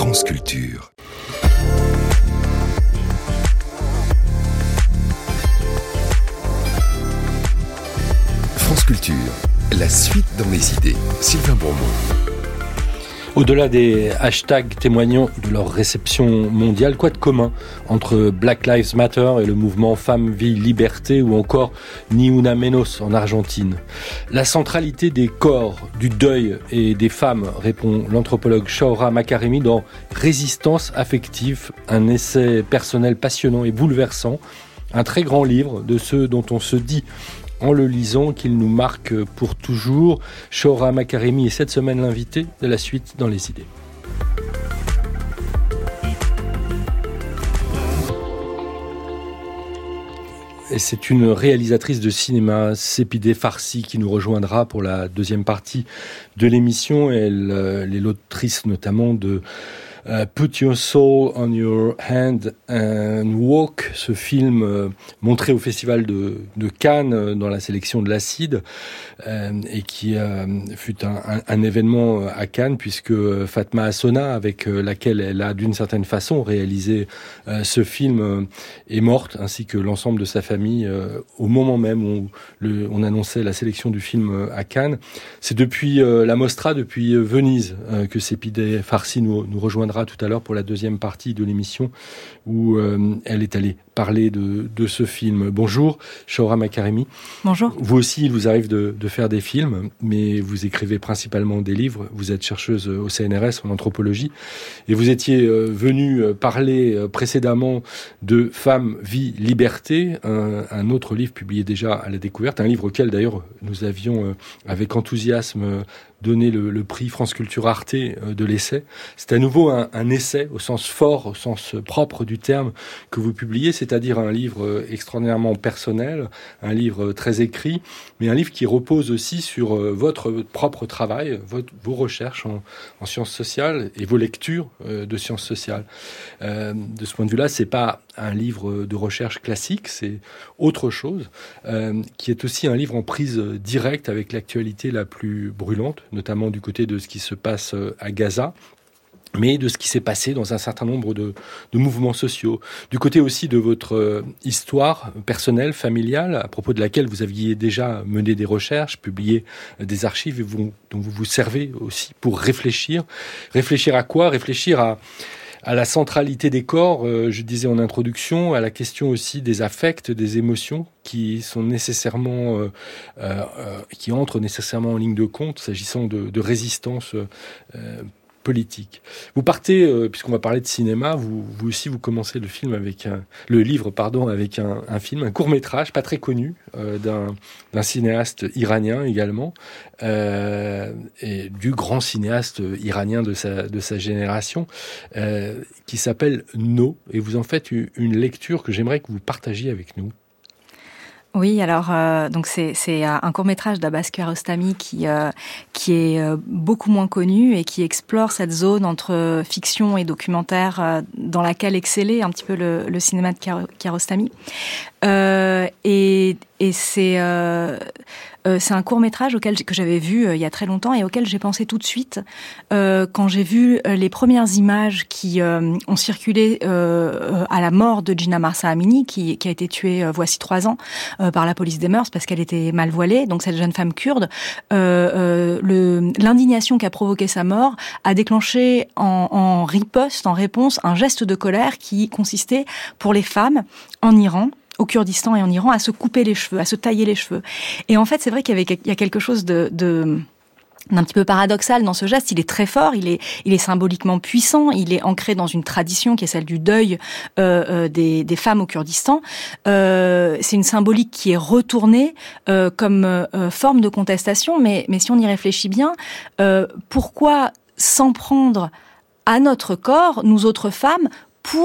France Culture. France Culture, la suite dans les idées. Sylvain Bourmont. Au-delà des hashtags témoignant de leur réception mondiale, quoi de commun entre Black Lives Matter et le mouvement Femmes, Vie, Liberté ou encore Ni Una Menos en Argentine? La centralité des corps, du deuil et des femmes, répond l'anthropologue Shaura Makaremi dans Résistance affective, un essai personnel passionnant et bouleversant, un très grand livre de ceux dont on se dit en le lisant qu'il nous marque pour toujours. Shaura Makaremi est cette semaine l'invité de la suite dans les idées. Et c'est une réalisatrice de cinéma, Sepideh Farsi, qui nous rejoindra pour la deuxième partie de l'émission. Elle est l'autrice notamment de Put Your Soul on Your Hand and Walk, ce film montré au Festival de Cannes dans la sélection de l'Acide et qui fut un événement à Cannes puisque Fatma Assona, avec laquelle elle a d'une certaine façon réalisé ce film, est morte, ainsi que l'ensemble de sa famille au moment même où on annonçait la sélection du film à Cannes. C'est depuis la Mostra, depuis Venise, que Sepideh Farsi nous rejoindra tout à l'heure pour la deuxième partie de l'émission où elle est allée parler de ce film. Bonjour, Shaura Makaremi. Bonjour. Vous aussi, il vous arrive de faire des films, mais vous écrivez principalement des livres. Vous êtes chercheuse au CNRS en anthropologie et vous étiez venue parler précédemment de Femmes, Vie, Liberté, un autre livre publié déjà à la découverte, un livre auquel d'ailleurs nous avions avec enthousiasme donné le prix France Culture Arte de l'essai. C'est à nouveau un essai au sens fort, au sens propre du terme que vous publiez, c'est-à-dire un livre extraordinairement personnel, un livre très écrit, mais un livre qui repose aussi sur votre propre travail, vos recherches en sciences sociales et vos lectures de sciences sociales. De ce point de vue-là, c'est pas un livre de recherche classique, c'est autre chose, qui est aussi un livre en prise directe avec l'actualité la plus brûlante, notamment du côté de ce qui se passe à Gaza, mais de ce qui s'est passé dans un certain nombre de mouvements sociaux. Du côté aussi de votre histoire personnelle, familiale, à propos de laquelle vous aviez déjà mené des recherches, publié des archives dont vous vous servez aussi pour réfléchir. Réfléchir à quoi ? Réfléchir à la centralité des corps, je disais en introduction, à la question aussi des affects, des émotions qui sont nécessairement, qui entrent nécessairement en ligne de compte, s'agissant de résistance politique. Vous partez, puisqu'on va parler de cinéma, vous aussi vous commencez le livre avec un film, un court-métrage pas très connu d'un cinéaste iranien également, et du grand cinéaste iranien de sa génération, qui s'appelle No, et vous en faites une lecture que j'aimerais que vous partagiez avec nous. Oui, alors donc c'est un court-métrage d'Abbas Kiarostami qui est beaucoup moins connu et qui explore cette zone entre fiction et documentaire dans laquelle excellait un petit peu le cinéma de Kiarostami. Et c'est un court-métrage que j'avais vu il y a très longtemps et auquel j'ai pensé tout de suite quand j'ai vu les premières images qui ont circulé à la mort de Jina Mahsa Amini, qui a été tuée voici 3 ans par la police des mœurs parce qu'elle était mal voilée. Donc cette jeune femme kurde, l'indignation qu'a provoqué sa mort a déclenché en riposte, en réponse, un geste de colère qui consistait pour les femmes en Iran, au Kurdistan et en Iran, à se couper les cheveux, à se tailler les cheveux. Et en fait, c'est vrai qu'il y a quelque chose d'un petit peu paradoxal dans ce geste. Il est très fort, il est symboliquement puissant, il est ancré dans une tradition qui est celle du deuil des femmes au Kurdistan. C'est une symbolique qui est retournée comme forme de contestation, mais si on y réfléchit bien, pourquoi s'en prendre à notre corps, nous autres femmes, pour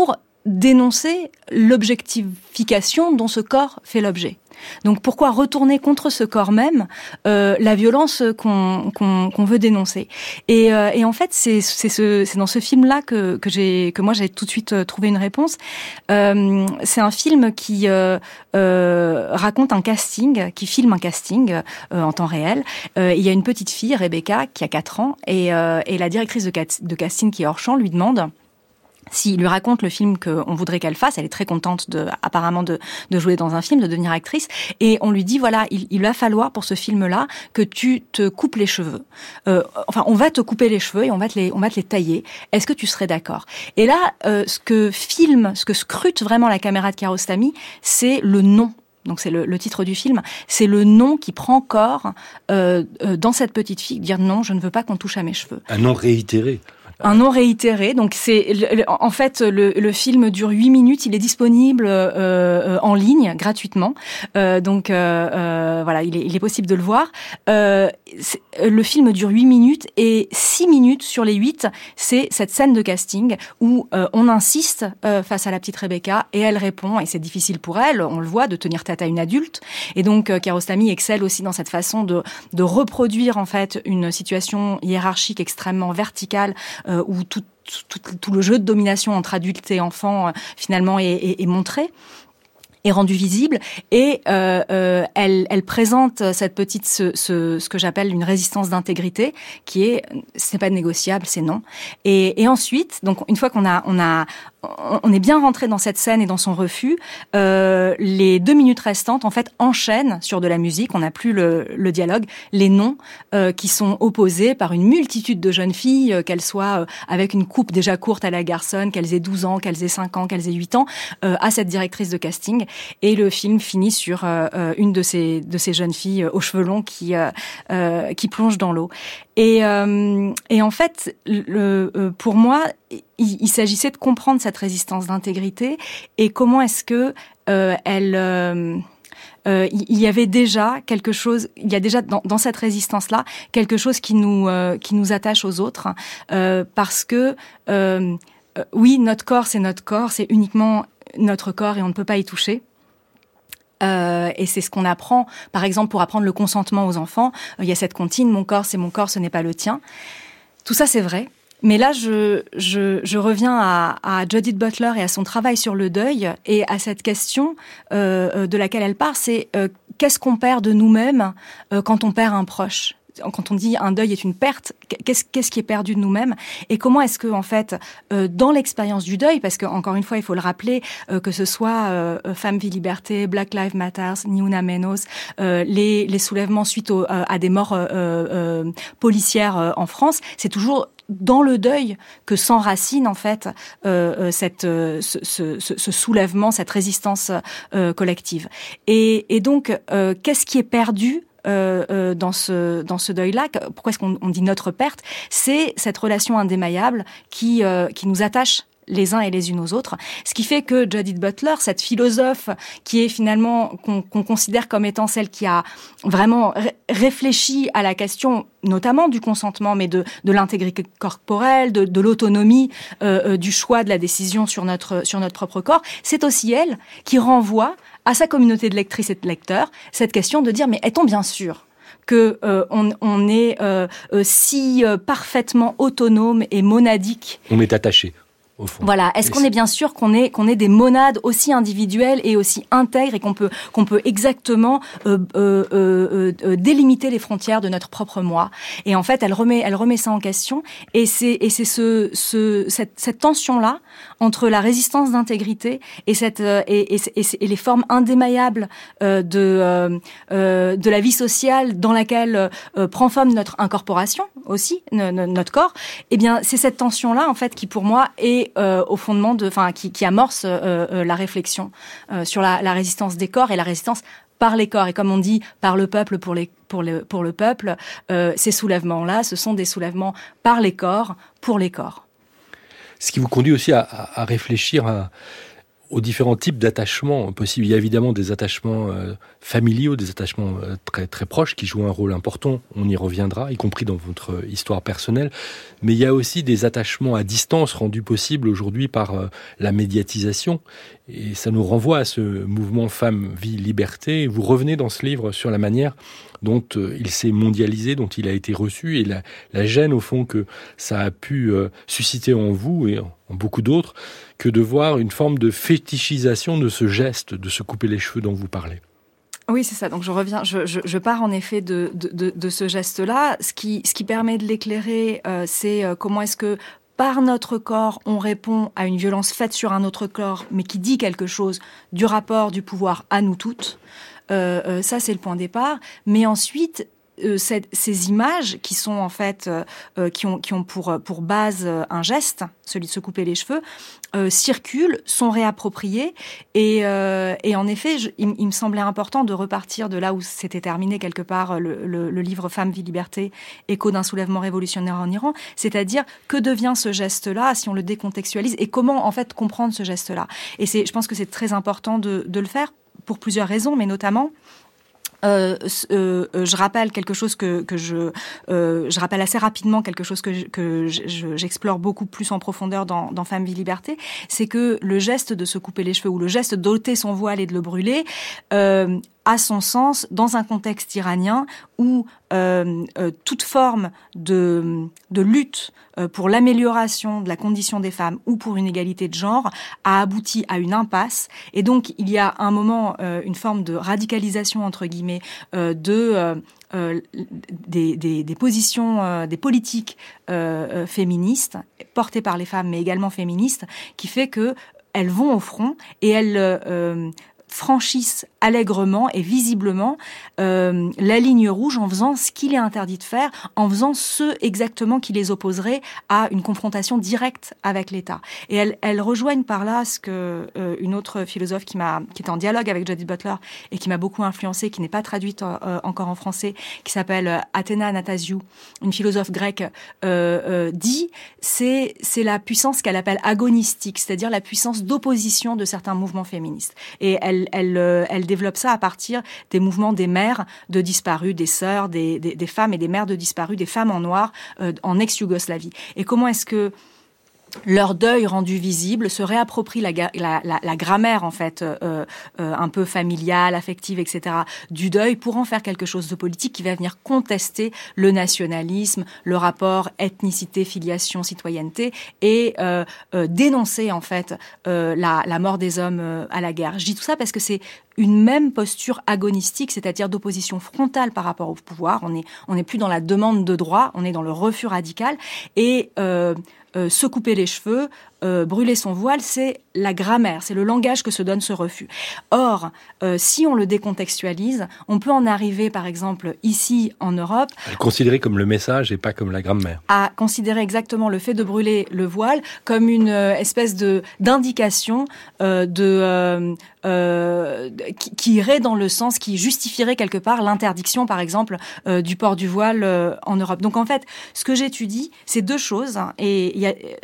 dénoncer l'objectification dont ce corps fait l'objet. Donc pourquoi retourner contre ce corps même la violence qu'on veut dénoncer. Et en fait c'est dans ce film là que moi j'ai tout de suite trouvé une réponse. C'est un film qui raconte un casting, qui filme un casting en temps réel. Il y a une petite fille, Rebecca, qui a 4 ans, et la directrice de casting qui est hors champ lui demande s'il lui raconte le film qu'on voudrait qu'elle fasse. Elle est très contente apparemment de jouer dans un film, de devenir actrice. Et on lui dit, voilà, il va falloir pour ce film-là que tu te coupes les cheveux. On va te couper les cheveux et on va te les tailler. Est-ce que tu serais d'accord? Et là, ce que scrute vraiment la caméra de Kiarostami, c'est le nom. Donc c'est le titre du film, c'est le nom qui prend corps dans cette petite fille, dire non, je ne veux pas qu'on touche à mes cheveux. Un nom réitéré. Un nom réitéré, donc c'est en fait le film dure 8 minutes, il est disponible en ligne gratuitement, donc voilà, il est possible de le voir. Le film dure 8 minutes et 6 minutes sur les 8, c'est cette scène de casting où on insiste face à la petite Rebecca et elle répond, et c'est difficile pour elle, on le voit, de tenir tête à une adulte. Et donc Kiarostami excelle aussi dans cette façon de reproduire en fait une situation hiérarchique extrêmement verticale où tout le jeu de domination entre adultes et enfants finalement est montré, est rendu visible, et elle présente cette petite ce que j'appelle une résistance d'intégrité qui est c'est pas négociable, c'est non. Et ensuite, donc une fois qu'on est bien rentré dans cette scène et dans son refus, les 2 minutes restantes en fait enchaînent sur de la musique. On n'a plus le dialogue, les noms qui sont opposés par une multitude de jeunes filles, qu'elles soient avec une coupe déjà courte à la garçonne, qu'elles aient 12 ans, qu'elles aient 5 ans, qu'elles aient 8 ans, à cette directrice de casting. Et le film finit sur une de ces jeunes filles aux cheveux longs qui plonge dans l'eau. Et en fait, pour moi, il s'agissait de comprendre cette résistance d'intégrité et comment est-ce que il y avait déjà quelque chose, il y a déjà dans cette résistance-là quelque chose qui nous attache aux autres, parce que oui, notre corps, c'est uniquement notre corps et on ne peut pas y toucher. Et c'est ce qu'on apprend, par exemple, pour apprendre le consentement aux enfants. Il y a cette comptine, mon corps, c'est mon corps, ce n'est pas le tien. Tout ça, c'est vrai. Mais là, je reviens à Judith Butler et à son travail sur le deuil et à cette question de laquelle elle part, c'est qu'est-ce qu'on perd de nous-mêmes quand on perd un proche ? Quand on dit un deuil est une perte, qu'est-ce qui est perdu de nous-mêmes, et comment est-ce que en fait dans l'expérience du deuil, parce que encore une fois il faut le rappeler, que ce soit Femmes, Vie, Liberté, Black Lives Matter, Ni Una Menos, les soulèvements suite à des morts policières en France, c'est toujours dans le deuil que s'enracine en fait ce soulèvement, cette résistance collective. Et donc qu'est-ce qui est perdu dans ce deuil-là? Pourquoi est-ce qu'on dit notre perte? C'est cette relation indémaillable qui nous attache les uns et les unes aux autres. Ce qui fait que Judith Butler, cette philosophe qui est finalement, qu'on considère comme étant celle qui a vraiment réfléchi à la question, notamment du consentement, mais de l'intégrité corporelle, de l'autonomie, du choix de la décision sur notre propre corps, c'est aussi elle qui renvoie à sa communauté de lectrices et de lecteurs cette question de dire, mais est-on bien sûr que on est si parfaitement autonome et monadique? On est attaché. Au fond. Voilà. Est-ce qu'on est bien sûr qu'on est des monades aussi individuelles et aussi intègres et qu'on peut exactement délimiter les frontières de notre propre moi? Et en fait, elle remet ça en question. Et c'est cette tension-là entre la résistance d'intégrité et les formes indémaillables de la vie sociale dans laquelle prend forme notre incorporation aussi, notre corps. Eh bien, c'est cette tension-là en fait qui pour moi est au fondement qui amorce la réflexion sur la résistance des corps et la résistance par les corps. Et comme on dit, par le peuple pour le peuple, ces soulèvements-là, ce sont des soulèvements par les corps, pour les corps. Ce qui vous conduit aussi à réfléchir aux différents types d'attachements possibles. Il y a évidemment des attachements familiaux, des attachements très très proches qui jouent un rôle important. On y reviendra, y compris dans votre histoire personnelle. Mais il y a aussi des attachements à distance rendus possibles aujourd'hui par la médiatisation. Et ça nous renvoie à ce mouvement Femmes, Vie, Liberté. Vous revenez dans ce livre sur la manière dont il s'est mondialisé, dont il a été reçu, et la gêne au fond que ça a pu susciter en vous et en beaucoup d'autres, que de voir une forme de fétichisation de ce geste, de se couper les cheveux dont vous parlez. Oui, c'est ça. Donc je reviens, je pars en effet de ce geste-là. Ce qui permet de l'éclairer, c'est comment est-ce que par notre corps, on répond à une violence faite sur un autre corps, mais qui dit quelque chose du rapport du pouvoir à nous toutes. Ça, c'est le point de départ. Mais ensuite, ces images qui sont en fait qui ont pour base un geste, celui de se couper les cheveux, circulent, sont réappropriées et en effet, il me semblait important de repartir de là où s'était terminé quelque part le livre Femmes, Vie, Liberté, écho d'un soulèvement révolutionnaire en Iran, c'est-à-dire que devient ce geste-là si on le décontextualise et comment en fait comprendre ce geste-là. Et je pense que c'est très important de le faire pour plusieurs raisons, mais notamment je rappelle quelque chose que je rappelle assez rapidement quelque chose que j'explore beaucoup plus en profondeur dans Femmes, Vie, Liberté, c'est que le geste de se couper les cheveux ou le geste d'ôter son voile et de le brûler a son sens dans un contexte iranien où toute forme de lutte pour l'amélioration de la condition des femmes ou pour une égalité de genre a abouti à une impasse. Et donc, il y a un moment une forme de radicalisation, entre guillemets, des positions, des politiques féministes, portées par les femmes, mais également féministes, qui fait que elles vont au front et elles franchissent allègrement et visiblement la ligne rouge en faisant ce qu'il est interdit de faire, en faisant ce exactement qui les opposerait à une confrontation directe avec l'État. Et elles rejoignent par là ce que une autre philosophe qui est en dialogue avec Judith Butler et qui m'a beaucoup influencée, qui n'est pas traduite encore en français, qui s'appelle Athéna Anastasiou, une philosophe grecque, dit, c'est la puissance qu'elle appelle agonistique, c'est-à-dire la puissance d'opposition de certains mouvements féministes. Et elle développe ça à partir des mouvements des mères de disparus, des sœurs, des femmes et des mères de disparus, des femmes en noir en ex-Yougoslavie. Et comment est-ce que leur deuil rendu visible se réapproprie la grammaire en fait un peu familiale, affective, etc. du deuil pour en faire quelque chose de politique qui va venir contester le nationalisme, le rapport ethnicité, filiation, citoyenneté et dénoncer en fait la mort des hommes à la guerre. Je dis tout ça parce que c'est une même posture agonistique, c'est-à-dire d'opposition frontale par rapport au pouvoir. On n'est plus dans la demande de droit, on est dans le refus radical et se couper les cheveux, brûler son voile, c'est la grammaire, c'est le langage que se donne ce refus. Or, si on le décontextualise, on peut en arriver, par exemple, ici en Europe, à le considérer comme le message et pas comme la grammaire. À considérer exactement le fait de brûler le voile comme une espèce d'indication qui irait dans le sens, qui justifierait quelque part l'interdiction, par exemple, du port du voile en Europe. Donc en fait, ce que j'étudie, c'est deux choses, hein, et il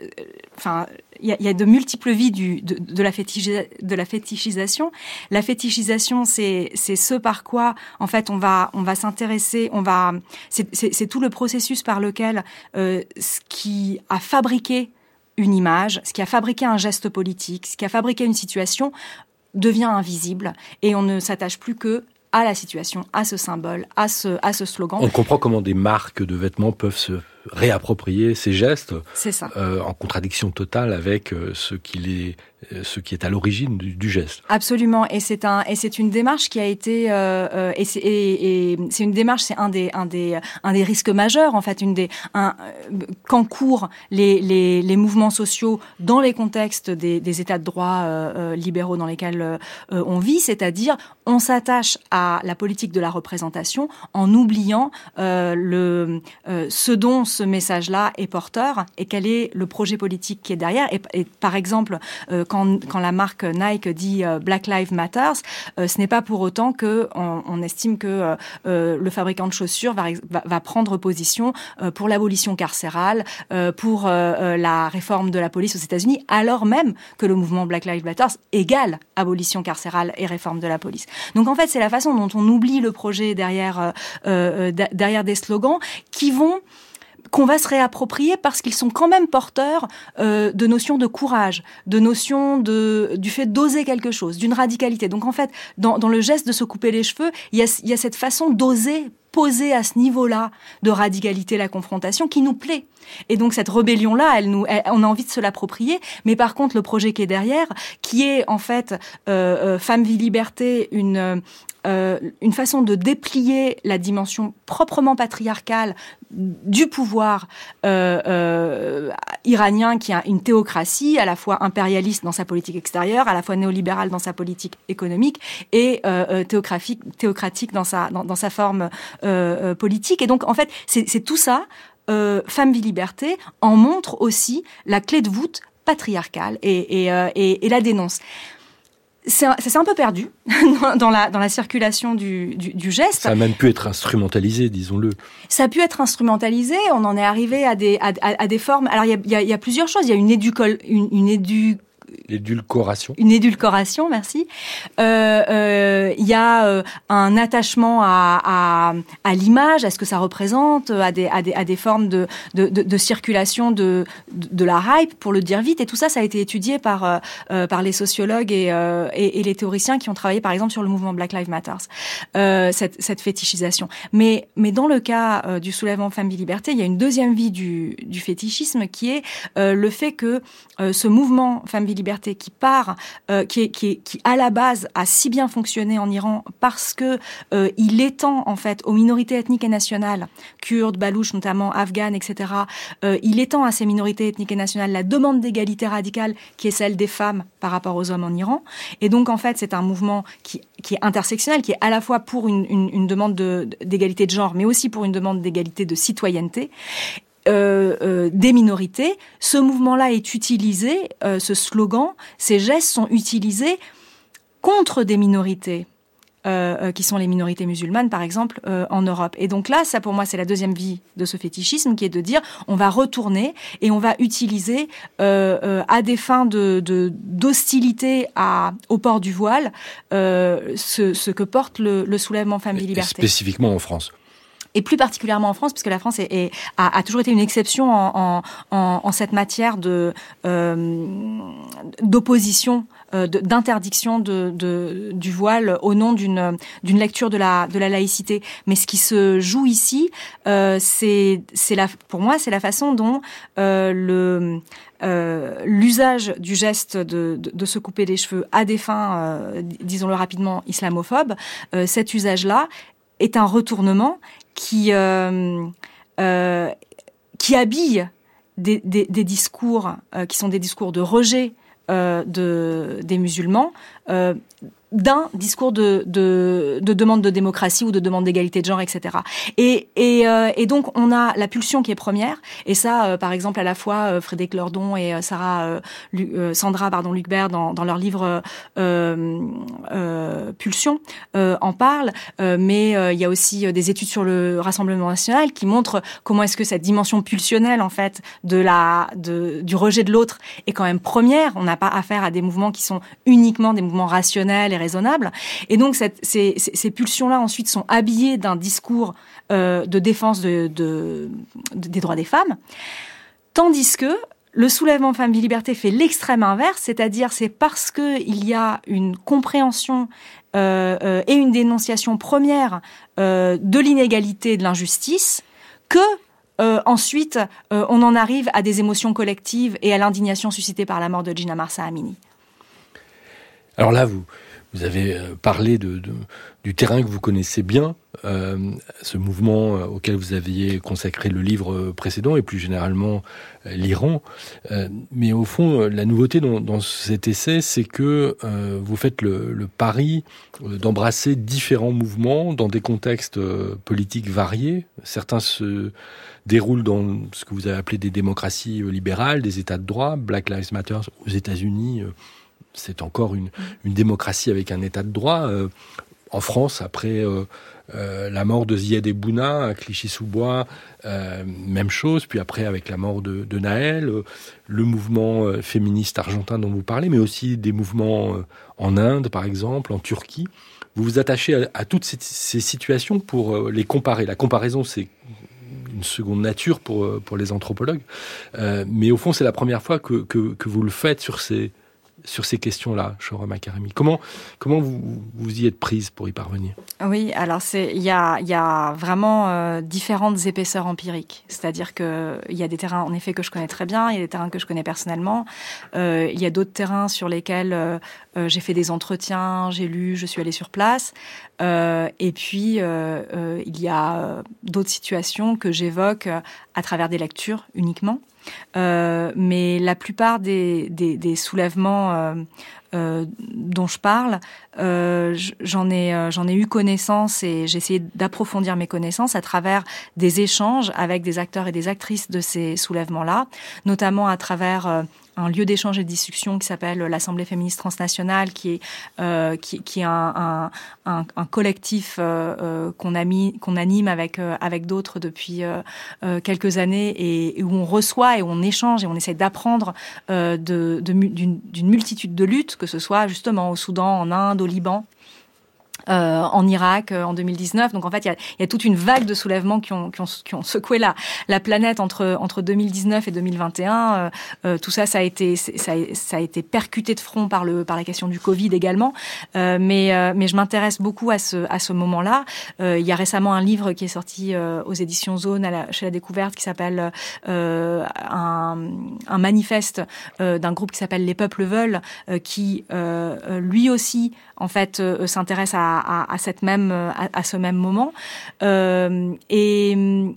y a de multiples vies de la fétichisation. La fétichisation, c'est ce par quoi, en fait, on va s'intéresser, c'est tout le processus par lequel ce qui a fabriqué une image, ce qui a fabriqué un geste politique, ce qui a fabriqué une situation devient invisible et on ne s'attache plus que à la situation, à ce symbole, à ce slogan. On comprend comment des marques de vêtements peuvent se réapproprier ces gestes. C'est ça. En contradiction totale avec ce qui est à l'origine du geste. Absolument. Et c'est une démarche qui a été c'est une démarche, c'est un des risques majeurs en fait, qu'encourent les mouvements sociaux dans les contextes des états de droit libéraux dans lesquels on vit, c'est-à-dire on s'attache à la politique de la représentation en oubliant ce dont ce message-là est porteur et quel est le projet politique qui est derrière. Et par exemple, quand la marque Nike dit Black Lives Matter, ce n'est pas pour autant qu'on estime que le fabricant de chaussures va prendre position pour l'abolition carcérale, pour la réforme de la police aux États-Unis, alors même que le mouvement Black Lives Matter égale abolition carcérale et réforme de la police. Donc en fait, c'est la façon dont on oublie le projet derrière des slogans qu'on va se réapproprier parce qu'ils sont quand même porteurs de notions de courage, de notions du fait d'oser quelque chose, d'une radicalité. Donc en fait, dans le geste de se couper les cheveux, il y a cette façon d'oser poser à ce niveau-là de radicalité la confrontation qui nous plaît. Et donc cette rébellion-là, on a envie de se l'approprier, mais par contre le projet qui est derrière, qui est en fait Femme, Vie, Liberté, une façon de déplier la dimension proprement patriarcale du pouvoir iranien, qui a une théocratie à la fois impérialiste dans sa politique extérieure, à la fois néolibérale dans sa politique économique et théocratique dans sa forme politique. Et donc en fait c'est tout ça. Femme, Vie, Liberté en montre aussi la clé de voûte patriarcale et la dénonce. C'est un peu perdu dans la circulation du geste. Ça a même pu être instrumentalisé, disons-le. Ça a pu être instrumentalisé. On en est arrivé à des formes. Alors il y a plusieurs choses. Il y a une édulcoration, merci. Il y a un attachement à l'image, à ce que ça représente, à des formes de circulation de la hype, pour le dire vite. Et tout ça, ça a été étudié par les sociologues et les théoriciens qui ont travaillé, par exemple, sur le mouvement Black Lives Matter. Cette fétichisation. Mais dans le cas du soulèvement Femmes, Vie, Liberté, il y a une deuxième vie du fétichisme qui est le fait que ce mouvement Femmes, Vie, Liberté qui à la base a si bien fonctionné en Iran parce que il étend en fait aux minorités ethniques et nationales, kurdes, balouches notamment, afghanes, etc. Il étend à ces minorités ethniques et nationales la demande d'égalité radicale qui est celle des femmes par rapport aux hommes en Iran. Et donc en fait c'est un mouvement qui est intersectionnel, qui est à la fois pour une demande d'égalité de genre, mais aussi pour une demande d'égalité de citoyenneté. Des minorités. Ce mouvement-là est utilisé, ce slogan, ces gestes sont utilisés contre des minorités, qui sont les minorités musulmanes, par exemple, en Europe. Et donc là, ça pour moi, c'est la deuxième vie de ce fétichisme, qui est de dire, on va retourner et on va utiliser à des fins d'hostilité au port du voile ce que porte le soulèvement Femmes, Vie, Liberté. Spécifiquement en France. Et plus particulièrement en France, puisque la France a toujours été une exception en cette matière d'opposition, d'interdiction du voile au nom d'une lecture de la laïcité. Mais ce qui se joue ici, pour moi, c'est la façon dont l'usage du geste de se couper les cheveux à des fins, disons-le rapidement, islamophobes, cet usage-là est un retournement qui habille des discours qui sont des discours de rejet des musulmans, d'un discours de demande de démocratie ou de demande d'égalité de genre, etc. Et donc on a la pulsion qui est première, et ça, par exemple, à la fois Frédéric Lordon et Sandra Lucbert dans leur livre Pulsion en parlent, mais il y a aussi des études sur le Rassemblement national qui montrent comment est-ce que cette dimension pulsionnelle en fait du rejet de l'autre est quand même première. On n'a pas affaire à des mouvements qui sont uniquement des mouvements rationnels et raisonnables. Et donc ces pulsions-là ensuite sont habillées d'un discours de défense des droits des femmes, tandis que le soulèvement Femmes, Vie, Liberté fait l'extrême inverse, c'est-à-dire c'est parce qu'il y a une compréhension et une dénonciation première de l'inégalité et de l'injustice que ensuite on en arrive à des émotions collectives et à l'indignation suscitée par la mort de Jina Mahsa Amini. Alors là, Vous avez parlé du terrain que vous connaissez bien, ce mouvement auquel vous aviez consacré le livre précédent et plus généralement l'Iran. Mais au fond, la nouveauté dans cet essai, c'est que vous faites le pari d'embrasser différents mouvements dans des contextes politiques variés. Certains se déroulent dans ce que vous avez appelé des démocraties libérales, des États de droit. Black Lives Matter aux États-Unis, c'est encore une démocratie avec un état de droit. En France, après la mort de Ziad Ebouna à Clichy-sous-Bois, même chose. Puis après, avec la mort de Naël, le mouvement féministe argentin dont vous parlez, mais aussi des mouvements en Inde, par exemple, en Turquie. Vous vous attachez à toutes ces situations pour les comparer. La comparaison, c'est une seconde nature pour les anthropologues. Mais au fond, c'est la première fois que vous le faites sur ces questions-là, Shohreh Makaremi. Comment vous y êtes prise pour y parvenir? Oui, alors il y a vraiment différentes épaisseurs empiriques. C'est-à-dire que il y a des terrains en effet que je connais très bien, il y a des terrains que je connais personnellement, il y a d'autres terrains sur lesquels j'ai fait des entretiens, j'ai lu, je suis allée sur place, et puis il y a d'autres situations que j'évoque à travers des lectures uniquement. Mais la plupart des soulèvements dont je parle, j'en ai eu connaissance et j'ai essayé d'approfondir mes connaissances à travers des échanges avec des acteurs et des actrices de ces soulèvements-là, notamment à travers un lieu d'échange et de discussion qui s'appelle l'Assemblée féministe transnationale, qui est un collectif qu'on anime avec d'autres depuis quelques années et où on reçoit et où on échange et on essaie d'apprendre d'une multitude de luttes, que ce soit justement au Soudan, en Inde, au Liban. En Irak en 2019. Donc en fait, il y a toute une vague de soulèvements qui ont secoué la planète entre 2019 et 2021. Tout ça a été percuté de front par la question du Covid également. Mais je m'intéresse beaucoup à ce moment-là. Il y a récemment un livre qui est sorti aux éditions Zone chez La Découverte qui s'appelle un manifeste d'un groupe qui s'appelle Les Peuples Veulent, qui lui aussi en fait s'intéresse à ce même moment, et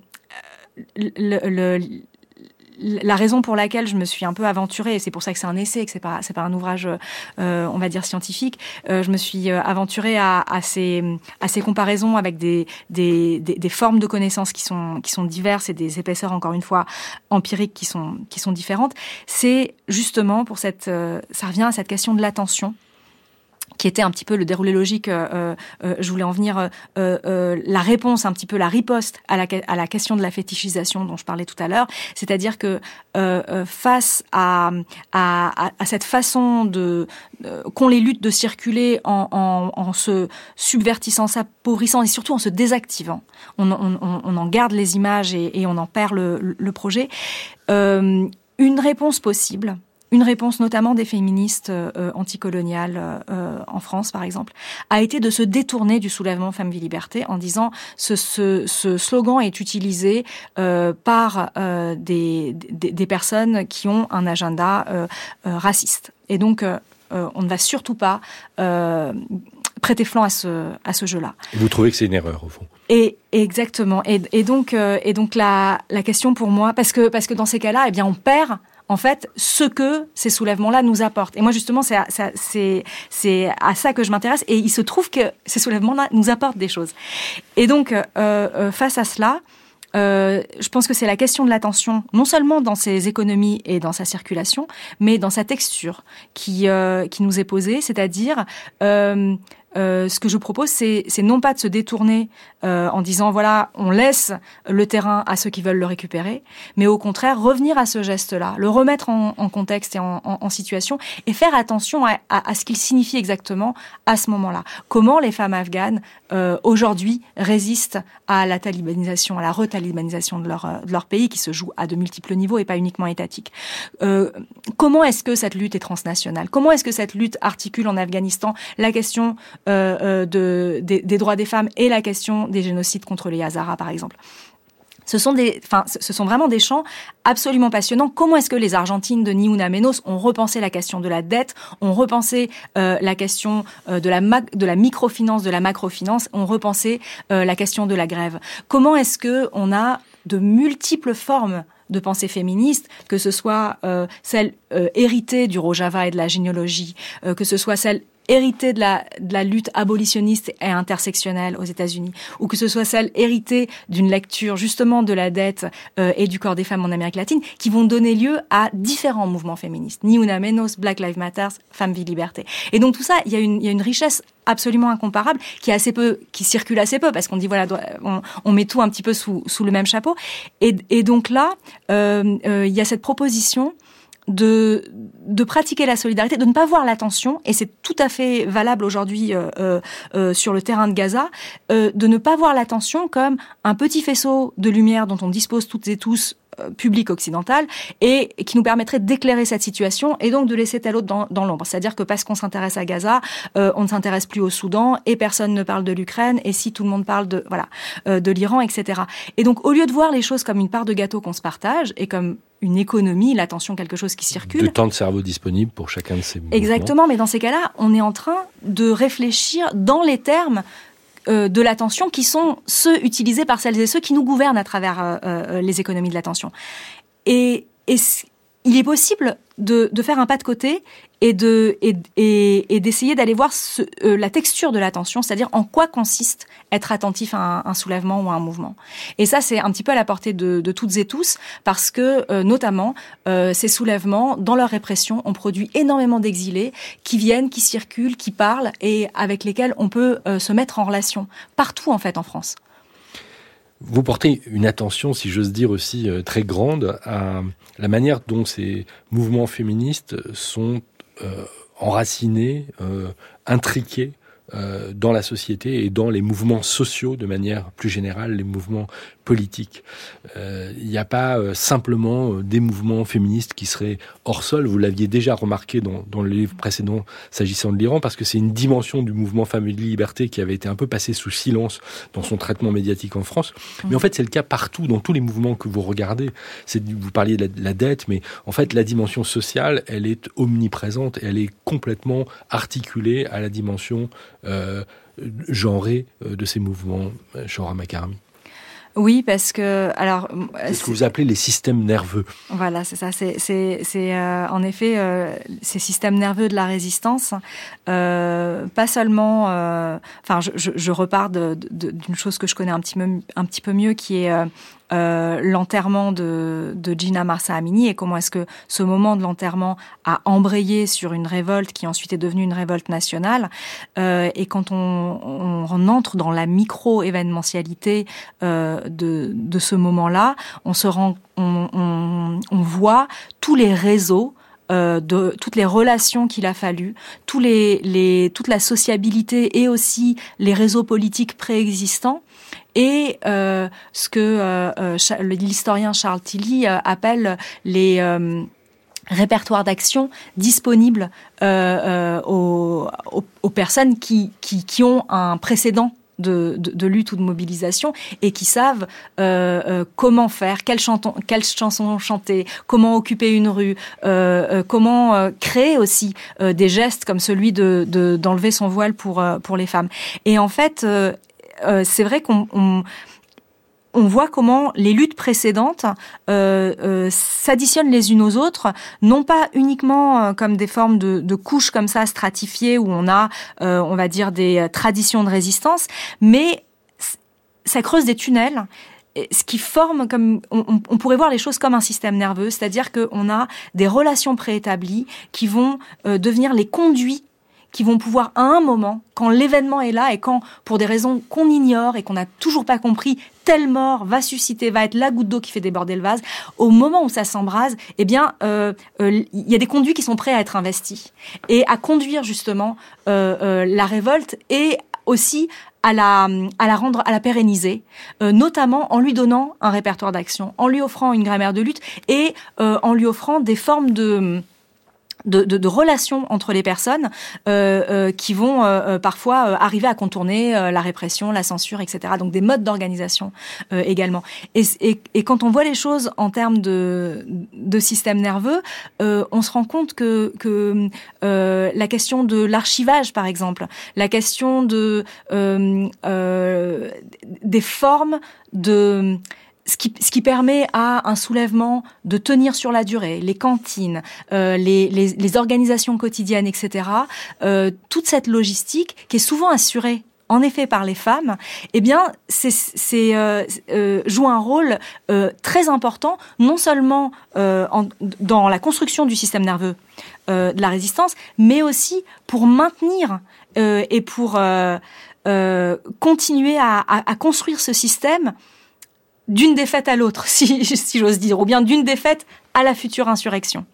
la raison pour laquelle je me suis un peu aventurée, et c'est pour ça que c'est un essai, et que c'est pas un ouvrage, on va dire scientifique, je me suis aventurée à ces comparaisons avec des formes de connaissances qui sont diverses et des épaisseurs, encore une fois, empiriques qui sont différentes. C'est justement ça revient à cette question de l'attention, qui était un petit peu le déroulé logique, je voulais en venir, la réponse, un petit peu la riposte à la question de la fétichisation dont je parlais tout à l'heure, c'est-à-dire que face à cette façon qu'ont les luttes de circuler en se subvertissant, s'appauvrissant et surtout en se désactivant, on en garde les images et on en perd le projet, une réponse possible. Une réponse notamment des féministes anticoloniales en France, par exemple, a été de se détourner du soulèvement Femmes, Vie, Liberté en disant ce slogan est utilisé par des personnes qui ont un agenda raciste. Et donc, on ne va surtout pas prêter flanc à ce jeu-là. Et vous trouvez que c'est une erreur, au fond? Et exactement. Et donc la question pour moi, parce que dans ces cas-là, eh bien, on perd en fait ce que ces soulèvements-là nous apportent. Et moi, justement, c'est à ça que je m'intéresse. Et il se trouve que ces soulèvements-là nous apportent des choses. Et donc, face à cela, je pense que c'est la question de l'attention, non seulement dans ses économies et dans sa circulation, mais dans sa texture qui nous est posée, c'est-à-dire ce que je propose, c'est non pas de se détourner en disant voilà, on laisse le terrain à ceux qui veulent le récupérer, mais au contraire revenir à ce geste-là, le remettre en contexte et en situation, et faire attention à ce qu'il signifie exactement à ce moment-là. Comment les femmes afghanes aujourd'hui résistent à la talibanisation, à la retalibanisation de leur pays, qui se joue à de multiples niveaux et pas uniquement étatique. Comment est-ce que cette lutte est transnationale? Comment est-ce que cette lutte articule en Afghanistan la question des droits des femmes et la question des génocides contre les Hazaras, par exemple? Ce sont vraiment des champs absolument passionnants. Comment est-ce que les Argentines de Ni Una Menos ont repensé la question de la dette, ont repensé la question de la microfinance, de la macrofinance, ont repensé la question de la grève. Comment est-ce que on a de multiples formes de pensée féministe, que ce soit celle héritée du Rojava et de la généalogie, que ce soit celle héritée de la lutte abolitionniste et intersectionnelle aux États-Unis, ou que ce soit celle héritée d'une lecture justement de la dette et du corps des femmes en Amérique latine, qui vont donner lieu à différents mouvements féministes. Ni Una Menos, Black Lives Matter, Femmes, Vie, Liberté. Et donc tout ça, il y a une richesse absolument incomparable qui circule assez peu, parce qu'on dit voilà, on met tout un petit peu sous le même chapeau. Et donc là, il y a cette proposition de pratiquer la solidarité, de ne pas voir la tension, et c'est tout à fait valable aujourd'hui sur le terrain de Gaza, de ne pas voir la tension comme un petit faisceau de lumière dont on dispose toutes et tous, public occidental, et qui nous permettrait d'éclairer cette situation et donc de laisser tel autre dans l'ombre. C'est-à-dire que parce qu'on s'intéresse à Gaza, on ne s'intéresse plus au Soudan et personne ne parle de l'Ukraine, et si tout le monde parle de l'Iran, etc. Et donc au lieu de voir les choses comme une part de gâteau qu'on se partage et comme une économie, l'attention, quelque chose qui circule. De temps de cerveau disponible pour chacun de ces mouvements. Exactement, mais dans ces cas-là, on est en train de réfléchir dans les termes de l'attention qui sont ceux utilisés par celles et ceux qui nous gouvernent à travers les économies de l'attention. Et il est possible de faire un pas de côté et d'essayer d'aller voir la texture de l'attention, c'est-à-dire en quoi consiste être attentif à un soulèvement ou à un mouvement. Et ça, c'est un petit peu à la portée de toutes et tous, parce que notamment ces soulèvements, dans leur répression, ont produit énormément d'exilés qui viennent, qui circulent, qui parlent et avec lesquels on peut se mettre en relation partout en fait en France. Vous portez une attention, si j'ose dire aussi, très grande à la manière dont ces mouvements féministes sont enracinés, intriqués dans la société et dans les mouvements sociaux de manière plus générale, les mouvements politiques. Il n'y a pas simplement des mouvements féministes qui seraient hors sol. Vous l'aviez déjà remarqué dans le livre précédent s'agissant de l'Iran, parce que c'est une dimension du mouvement Famille Liberté qui avait été un peu passée sous silence dans son traitement médiatique en France. Mais en fait, c'est le cas partout, dans tous les mouvements que vous regardez. Vous parliez de la dette, mais en fait, la dimension sociale, elle est omniprésente et elle est complètement articulée à la dimension genrée de ces mouvements. Shoura Makarami. Oui, parce que c'est ce que vous appelez les systèmes nerveux. Voilà, c'est ça. C'est en effet ces systèmes nerveux de la résistance. Pas seulement. Enfin, je repars d'une chose que je connais un petit peu mieux, qui est l'enterrement de Gina Mahsa Amini, et comment est-ce que ce moment de l'enterrement a embrayé sur une révolte qui ensuite est devenue une révolte nationale. Et quand on entre dans la micro-événementialité de ce moment-là, on voit tous les réseaux, de toutes les relations qu'il a fallu, toute la sociabilité et aussi les réseaux politiques préexistants, et ce que l'historien Charles Tilly appelle les répertoires d'action disponibles aux personnes qui ont un précédent de lutte ou de mobilisation, et qui savent comment faire, quelle chanson chanter, comment occuper une rue, comment créer aussi des gestes comme celui d'enlever son voile pour les femmes. Et en fait, c'est vrai qu'on voit comment les luttes précédentes s'additionnent les unes aux autres, non pas uniquement comme des formes de couches comme ça stratifiées où on a, on va dire, des traditions de résistance, mais ça creuse des tunnels, ce qui forme comme on pourrait voir les choses comme un système nerveux, c'est-à-dire qu'on a des relations préétablies qui vont devenir les conduits, qui vont pouvoir à un moment, quand l'événement est là et quand, pour des raisons qu'on ignore et qu'on n'a toujours pas compris, telle mort va être la goutte d'eau qui fait déborder le vase, au moment où ça s'embrase, eh bien, il y a des conduits qui sont prêts à être investis et à conduire justement la révolte, et aussi à la pérenniser, notamment en lui donnant un répertoire d'action, en lui offrant une grammaire de lutte et en lui offrant des formes de relations entre les personnes qui vont parfois arriver à contourner la répression, la censure, etc. Donc des modes d'organisation également. Et quand on voit les choses en termes de système nerveux, on se rend compte que la question de l'archivage, par exemple, la question des formes de ce qui permet à un soulèvement de tenir sur la durée, les cantines, les organisations quotidiennes, etc. Toute cette logistique qui est souvent assurée en effet par les femmes, eh bien, joue un rôle très important, non seulement dans la construction du système nerveux de la résistance, mais aussi pour maintenir et pour continuer à construire ce système d'une défaite à l'autre, si j'ose dire, ou bien d'une défaite à la future insurrection.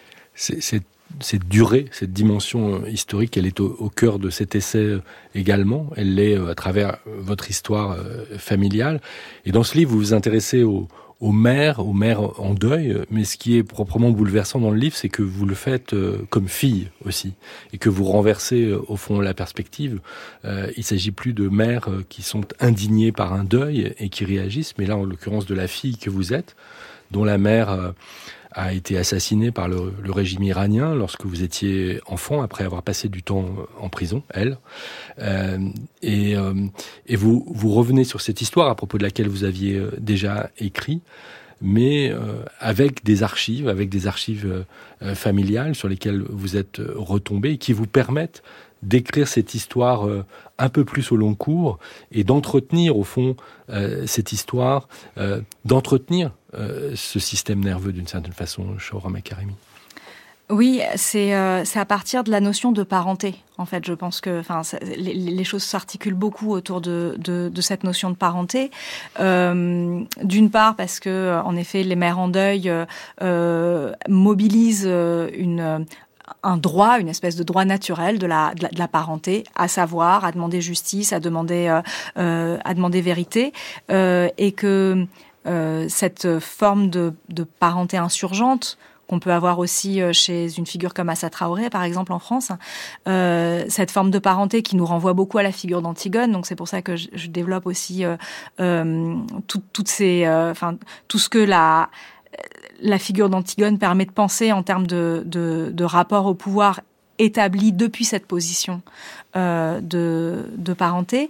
Cette durée, cette dimension historique, elle est au cœur de cet essai également. Elle l'est à travers votre histoire familiale. Et dans ce livre, vous vous intéressez aux mères en deuil. Mais ce qui est proprement bouleversant dans le livre, c'est que vous le faites comme fille aussi. Et que vous renversez, au fond, la perspective. Il s'agit plus de mères qui sont indignées par un deuil et qui réagissent, mais là, en l'occurrence, de la fille que vous êtes, dont la mère a été assassinée par le régime iranien lorsque vous étiez enfant, après avoir passé du temps en prison, elle. Et vous revenez sur cette histoire à propos de laquelle vous aviez déjà écrit, mais avec des archives familiales sur lesquelles vous êtes retombé et qui vous permettent d'écrire cette histoire un peu plus au long cours et d'entretenir, au fond, cette histoire, d'entretenir ce système nerveux d'une certaine façon, Chaura Makarimi. Oui, c'est à partir de la notion de parenté. En fait, je pense que, les choses s'articulent beaucoup autour de cette notion de parenté. D'une part, parce que, en effet, les mères en deuil mobilisent un droit, une espèce de droit naturel de la parenté, à savoir, à demander justice, à demander vérité, et que cette forme de parenté insurgente qu'on peut avoir aussi chez une figure comme Assa Traoré, par exemple, en France, cette forme de parenté qui nous renvoie beaucoup à la figure d'Antigone. Donc c'est pour ça que je développe aussi tout ce que la figure d'Antigone permet de penser en termes de rapport au pouvoir établi depuis cette position de parenté.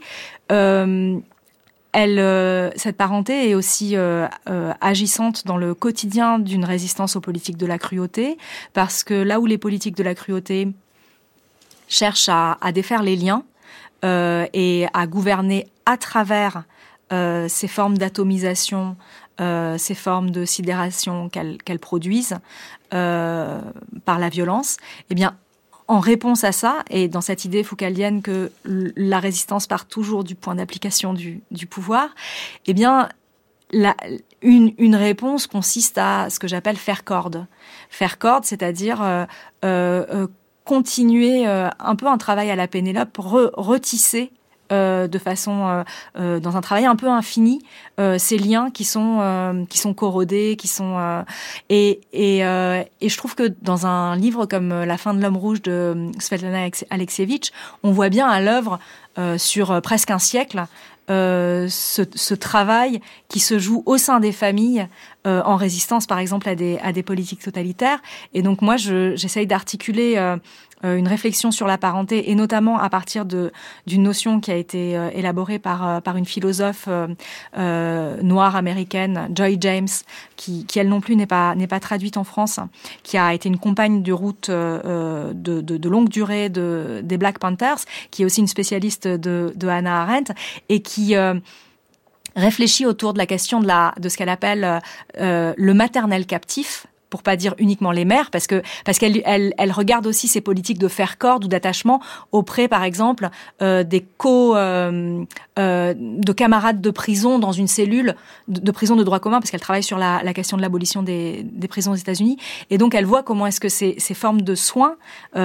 Cette parenté est aussi agissante dans le quotidien d'une résistance aux politiques de la cruauté, parce que là où les politiques de la cruauté cherchent à défaire les liens et à gouverner à travers ces formes d'atomisation, ces formes de sidération qu'elles produisent par la violence, eh bien, en réponse à ça, et dans cette idée foucaldienne que la résistance part toujours du point d'application du pouvoir, eh bien, une réponse consiste à ce que j'appelle faire corde. Faire corde, c'est-à-dire continuer un peu un travail à la Pénélope pour retisser de façon dans un travail un peu infini ces liens qui sont corrodés, qui sont et je trouve que dans un livre comme La fin de l'homme rouge de Svetlana Alexievitch, on voit bien à l'œuvre sur presque un siècle ce travail qui se joue au sein des familles en résistance, par exemple, à des politiques totalitaires. Et donc moi, j'essaye d'articuler une réflexion sur la parenté, et notamment à partir d'une notion qui a été élaborée par une philosophe noire américaine, Joy James, qui elle non plus n'est pas traduite en France, qui a été une compagne de route de longue durée des Black Panthers, qui est aussi une spécialiste de Hannah Arendt, et qui réfléchit autour de la question de ce qu'elle appelle le maternel captif, pour pas dire uniquement les mères, parce qu'elle regarde aussi ces politiques de faire corde ou d'attachement auprès, par exemple, de camarades de prison dans une cellule de prison de droit commun, parce qu'elle travaille sur la question de l'abolition des prisons aux États-Unis, et donc elle voit comment est-ce que ces formes de soins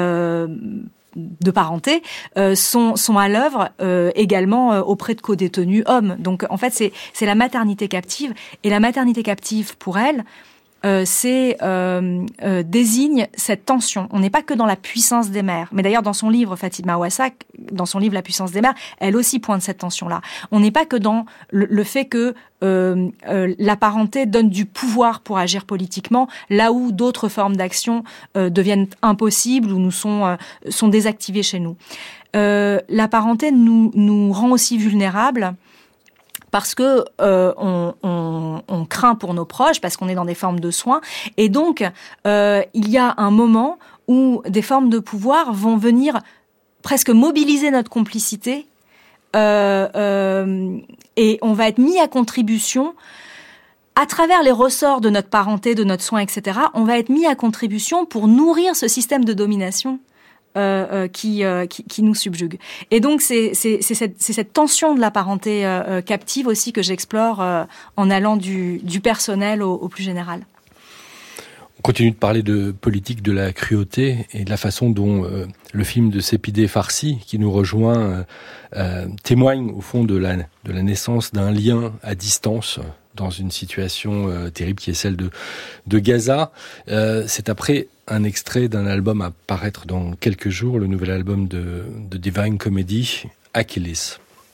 de parenté sont à l'œuvre également auprès de co-détenus hommes. Donc en fait c'est la maternité captive, et la maternité captive pour elle, désigne cette tension. On n'est pas que dans la puissance des mers. Mais d'ailleurs, dans son livre, Fatima Ouassak, dans son livre La puissance des mers, elle aussi pointe cette tension-là. On n'est pas que dans le fait que la parenté donne du pouvoir pour agir politiquement, là où d'autres formes d'action deviennent impossibles ou sont désactivées chez nous. La parenté nous rend aussi vulnérables, parce que on craint pour nos proches, parce qu'on est dans des formes de soins, et donc il y a un moment où des formes de pouvoir vont venir presque mobiliser notre complicité, et on va être mis à contribution à travers les ressorts de notre parenté, de notre soin, etc. On va être mis à contribution pour nourrir ce système de domination qui nous subjugue. Et donc c'est cette tension de la parenté captive aussi que j'explore en allant du personnel au plus général. On continue de parler de politique de la cruauté et de la façon dont le film de Sepideh Farsi, qui nous rejoint, témoigne au fond de la naissance d'un lien à distance dans une situation terrible qui est celle de Gaza. C'est après un extrait d'un album à paraître dans quelques jours, le nouvel album de Divine Comedy, Achilles.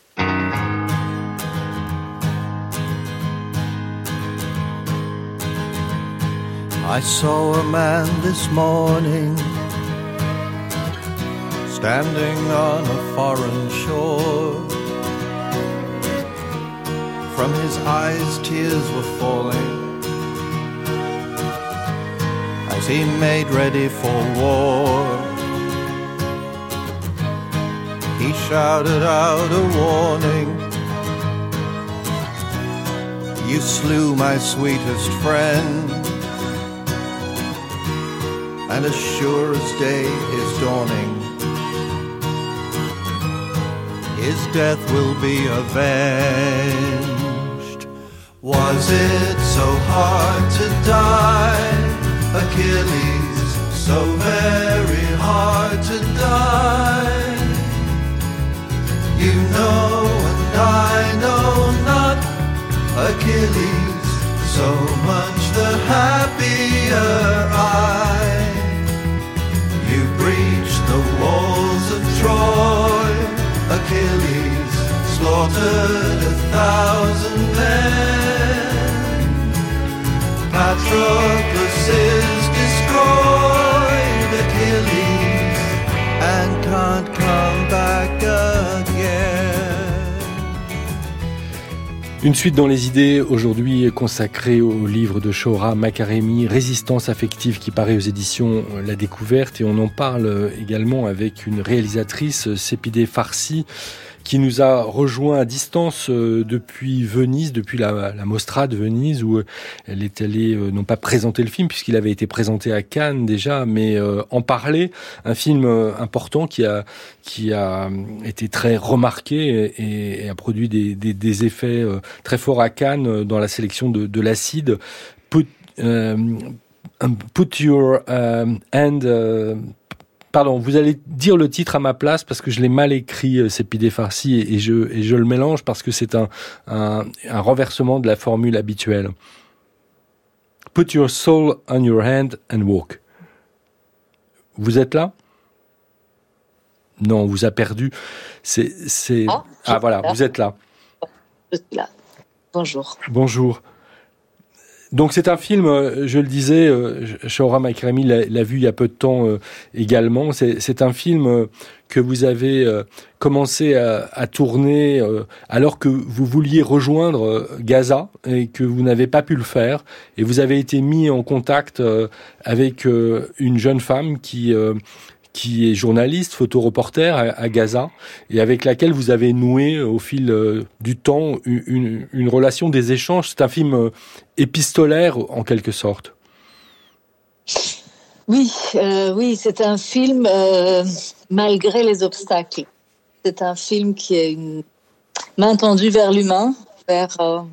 I saw a man this morning standing on a foreign shore. From his eyes tears were falling as he made ready for war. He shouted out a warning: "You slew my sweetest friend, and as sure as day is dawning, his death will be avenged." Was it so hard to die, Achilles, so very hard to die? You know and I know not, Achilles, so much the happier I. You breached the walls of Troy, Achilles, slaughtered 1,000 men. Patroclus is destroyed, Achilles, and can't come back again. Une suite dans les idées, aujourd'hui consacrée au livre de Shohrah Makaremi, Résistance affective, qui paraît aux éditions La Découverte, et on en parle également avec une réalisatrice, Sepideh Farsi, qui nous a rejoint à distance depuis Venise, depuis la Mostra de Venise, où elle est allée non pas présenter le film, puisqu'il avait été présenté à Cannes déjà, mais en parler. Un film important qui a été très remarqué et a produit des effets très forts à Cannes dans la sélection de l'Acide. Put your hand... Pardon, vous allez dire le titre à ma place parce que je l'ai mal écrit, Sepideh Farsi, et je le mélange parce que c'est un renversement de la formule habituelle. Put your soul on your hand and walk. Vous êtes là? Non, on vous a perdu. Ah voilà, vous êtes là. Je suis là. Bonjour. Bonjour. Donc c'est un film, je le disais, Shohrah Makaremi l'a vu il y a peu de temps également. C'est un film que vous avez commencé à tourner alors que vous vouliez rejoindre Gaza et que vous n'avez pas pu le faire. Et vous avez été mis en contact avec une jeune femme qui est journaliste, photoreporter à Gaza, et avec laquelle vous avez noué au fil du temps une relation, des échanges. C'est un film épistolaire en quelque sorte. Oui, c'est un film malgré les obstacles. C'est un film qui est une main tendue vers l'humain, vers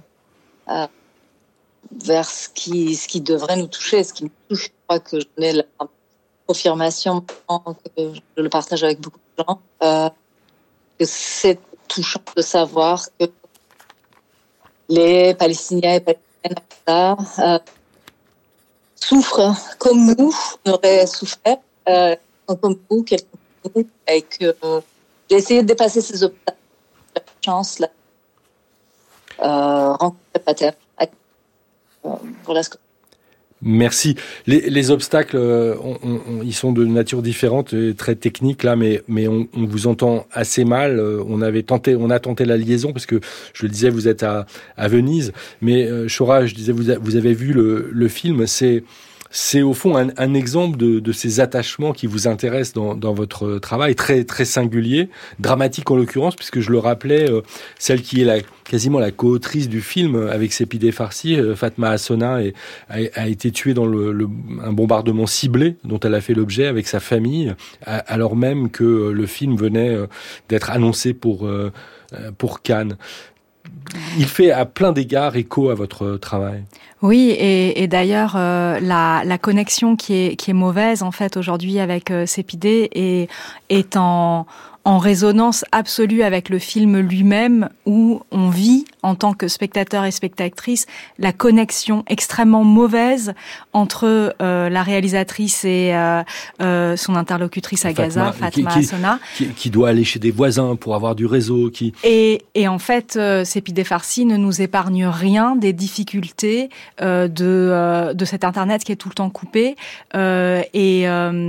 ce qui devrait nous toucher, ce qui nous touche. Je crois que j'en ai la confirmation que je le partage avec beaucoup de gens, que c'est touchant de savoir que les Palestiniens et Palestiniennes souffre comme nous, on aurait souffert, comme vous, quelqu'un comme nous, et que j'ai essayé de dépasser ces obstacles. La chance, rencontrer Pater. Voilà ce que... Merci. Les obstacles, ils sont de nature différente, très techniques là, mais on vous entend assez mal. On a tenté la liaison parce que je le disais, vous êtes à Venise, mais Shora, je disais, vous avez vu le film. C'est au fond un exemple de ces attachements qui vous intéressent dans votre travail, très très singulier, dramatique en l'occurrence, puisque je le rappelais, celle qui est quasiment la co-autrice du film avec Sepideh Farsi, Fatma Hasona, a été tuée dans un bombardement ciblé dont elle a fait l'objet avec sa famille, alors même que le film venait d'être annoncé pour Cannes. Il fait à plein d'égards écho à votre travail. Oui, et d'ailleurs la connexion qui est mauvaise en fait aujourd'hui avec Sepideh est en résonance absolue avec le film lui-même, où on vit en tant que spectateur et spectatrice la connexion extrêmement mauvaise entre la réalisatrice et son interlocutrice à Gaza, Fatma Hasona, qui doit aller chez des voisins pour avoir du réseau. Et en fait, Sepideh Farsi ne nous épargne rien des difficultés de cet Internet qui est tout le temps coupé et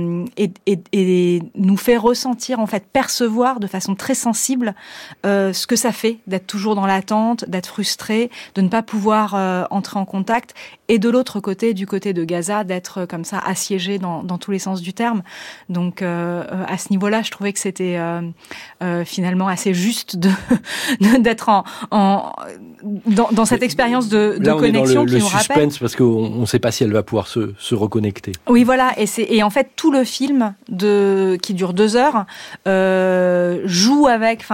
nous fait ressentir, en fait, percevoir de façon très sensible ce que ça fait d'être toujours dans l'attente, d'être frustré, de ne pas pouvoir entrer en contact, et de l'autre côté, du côté de Gaza, d'être comme ça assiégé dans tous les sens du terme. Donc à ce niveau-là, je trouvais que c'était finalement assez juste d'être dans cette expérience de connexion qui nous rappelle. Là, on est dans le suspense parce qu'on ne sait pas si elle va pouvoir se reconnecter. Oui, voilà, et en fait tout le film qui dure 2 heures joue avec,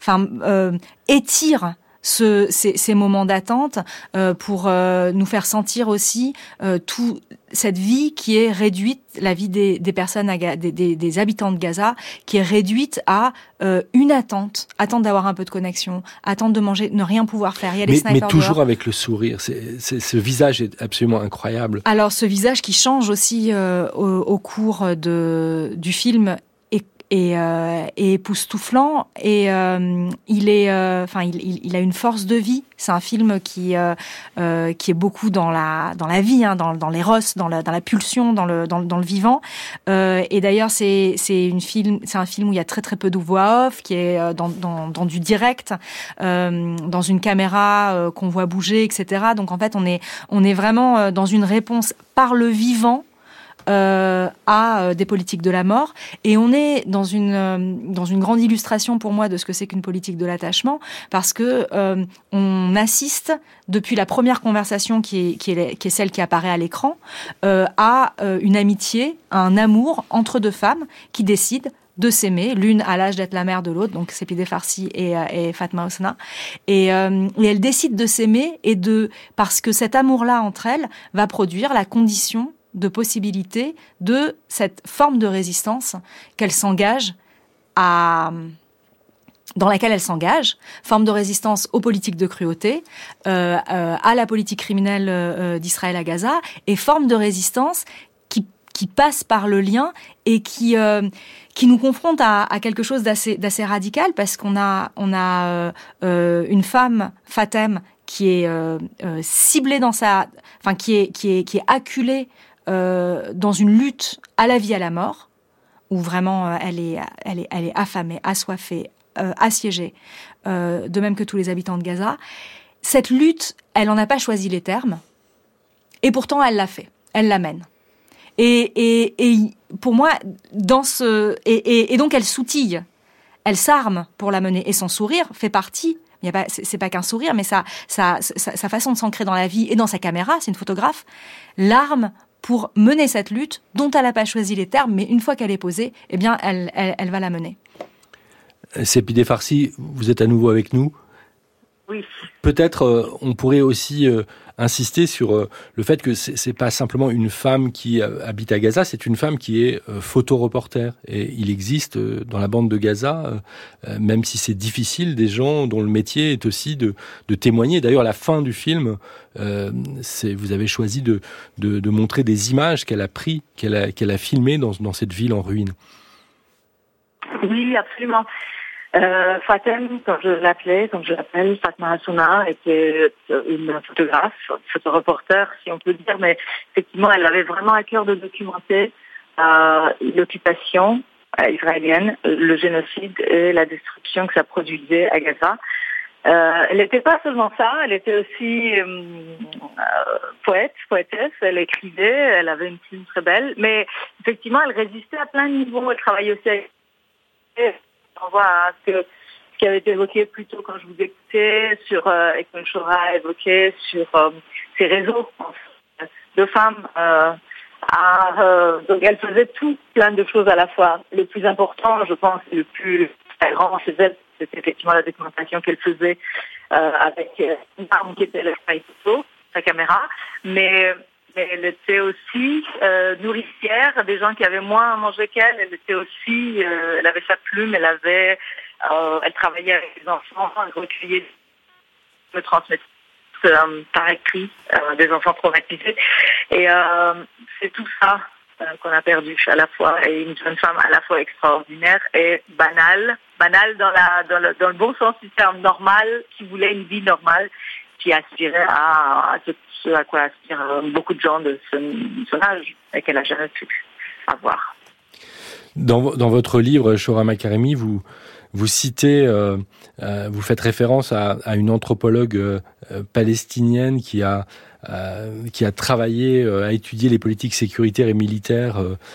étire ces moments d'attente pour nous faire sentir aussi toute cette vie qui est réduite, la vie des personnes, des habitants de Gaza, qui est réduite à une attente d'avoir un peu de connexion, attente de manger, ne rien pouvoir faire. Il y a les snipers mais toujours dehors. avec le sourire. Ce visage est absolument incroyable. Alors ce visage qui change aussi au cours du film et époustouflant, et il a une force de vie. C'est un film qui est beaucoup dans la vie, hein, dans l'éros, dans la pulsion, dans le vivant. Et d'ailleurs c'est un film où il y a très très peu de voix off, qui est dans du direct, dans une caméra qu'on voit bouger, etc. Donc en fait on est vraiment dans une réponse par le vivant à des politiques de la mort, et on est dans une grande illustration pour moi de ce que c'est qu'une politique de l'attachement, parce que on assiste depuis la première conversation qui est celle qui apparaît à l'écran à une amitié, à un amour entre 2 femmes qui décident de s'aimer, l'une à l'âge d'être la mère de l'autre, donc Sepideh Farsi et Fatma Hasona, et elles décident de s'aimer, parce que cet amour-là entre elles va produire la condition de possibilité de cette forme de résistance dans laquelle elle s'engage, forme de résistance aux politiques de cruauté, à la politique criminelle d'Israël à Gaza, et forme de résistance qui passe par le lien et qui nous confronte à quelque chose d'assez radical, parce qu'on a une femme, Fatem, qui est ciblée qui est acculée dans une lutte à la vie à la mort, où vraiment elle est affamée, assoiffée, assiégée, de même que tous les habitants de Gaza. Cette lutte, elle n'en a pas choisi les termes, et pourtant elle l'a fait, elle la mène. Et pour moi, et donc elle s'outille, elle s'arme pour la mener, et son sourire fait partie. C'est pas qu'un sourire, mais sa façon de s'ancrer dans la vie et dans sa caméra, c'est une photographe, l'arme pour mener cette lutte dont elle n'a pas choisi les termes, mais une fois qu'elle est posée, eh bien, elle va la mener. Sepideh Farsi, vous êtes à nouveau avec nous. Oui. Peut-être on pourrait aussi insister sur le fait que c'est pas simplement une femme qui habite à Gaza, c'est une femme qui est photoreporter. Et il existe dans la bande de Gaza, même si c'est difficile, des gens dont le métier est aussi de témoigner. D'ailleurs, à la fin du film, vous avez choisi de montrer des images qu'elle a prises, qu'elle a filmées dans cette ville en ruine. Oui, absolument. Fatem, comme je l'appelle, Fatma Hassouna, était une photographe, photoreporter, si on peut dire, mais effectivement, elle avait vraiment à cœur de documenter l'occupation israélienne, le génocide et la destruction que ça produisait à Gaza. Elle n'était pas seulement ça, elle était aussi poétesse, elle écrivait, elle avait une plume très belle, mais effectivement, elle résistait à plein de niveaux, elle travaillait aussi avec... On voit ce qui avait été évoqué plus tôt quand je vous écoutais, et que Shora a évoqué sur ces réseaux de femmes. Donc elle faisait plein de choses à la fois. Le plus important, je pense, le plus grand chez elle, c'était effectivement la documentation qu'elle faisait avec une femme qui était l'appareil photo, sa caméra, mais elle était aussi nourricière des gens qui avaient moins à manger qu'elle. Elle était aussi, elle avait sa plume, elle travaillait avec les enfants, elle recueillait, me transmettait par écrit des enfants traumatisés. Et c'est tout ça qu'on a perdu à la fois, et une jeune femme à la fois extraordinaire et banale dans le bon sens du terme, normale, qui voulait une vie normale, qui aspirait à ce à quoi aspirent beaucoup de gens de son âge et qu'elle n'a jamais pu avoir. Dans votre livre, Shora Makaremi, vous citez, vous faites référence à une anthropologue palestinienne qui a travaillé, a étudié les politiques sécuritaires et militaires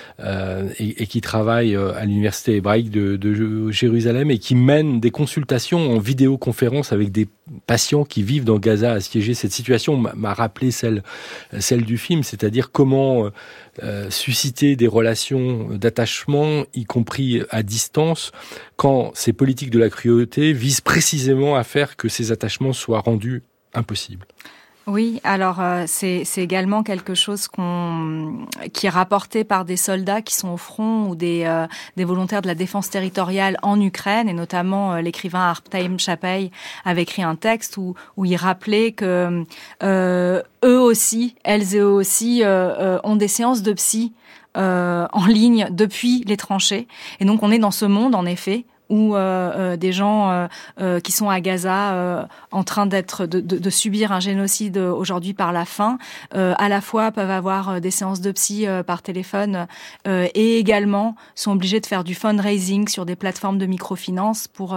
et qui travaille à l'université hébraïque de Jérusalem et qui mène des consultations en vidéoconférence avec des patients qui vivent dans Gaza assiégés. Cette situation m'a rappelé celle du film, c'est-à-dire comment susciter des relations d'attachement, y compris à distance, quand ces politiques de la cruauté visent précisément à faire que ces attachements soient rendus impossibles. Oui, alors c'est également quelque chose qui est rapporté par des soldats qui sont au front ou des volontaires de la défense territoriale en Ukraine, et notamment l'écrivain Arptaim Chapay avait écrit un texte où il rappelait que elles et eux aussi ont des séances de psy en ligne depuis les tranchées, et donc on est dans ce monde en effet où des gens qui sont à Gaza en train de subir un génocide aujourd'hui par la faim, à la fois peuvent avoir des séances de psy par téléphone et également sont obligés de faire du fundraising sur des plateformes de microfinance pour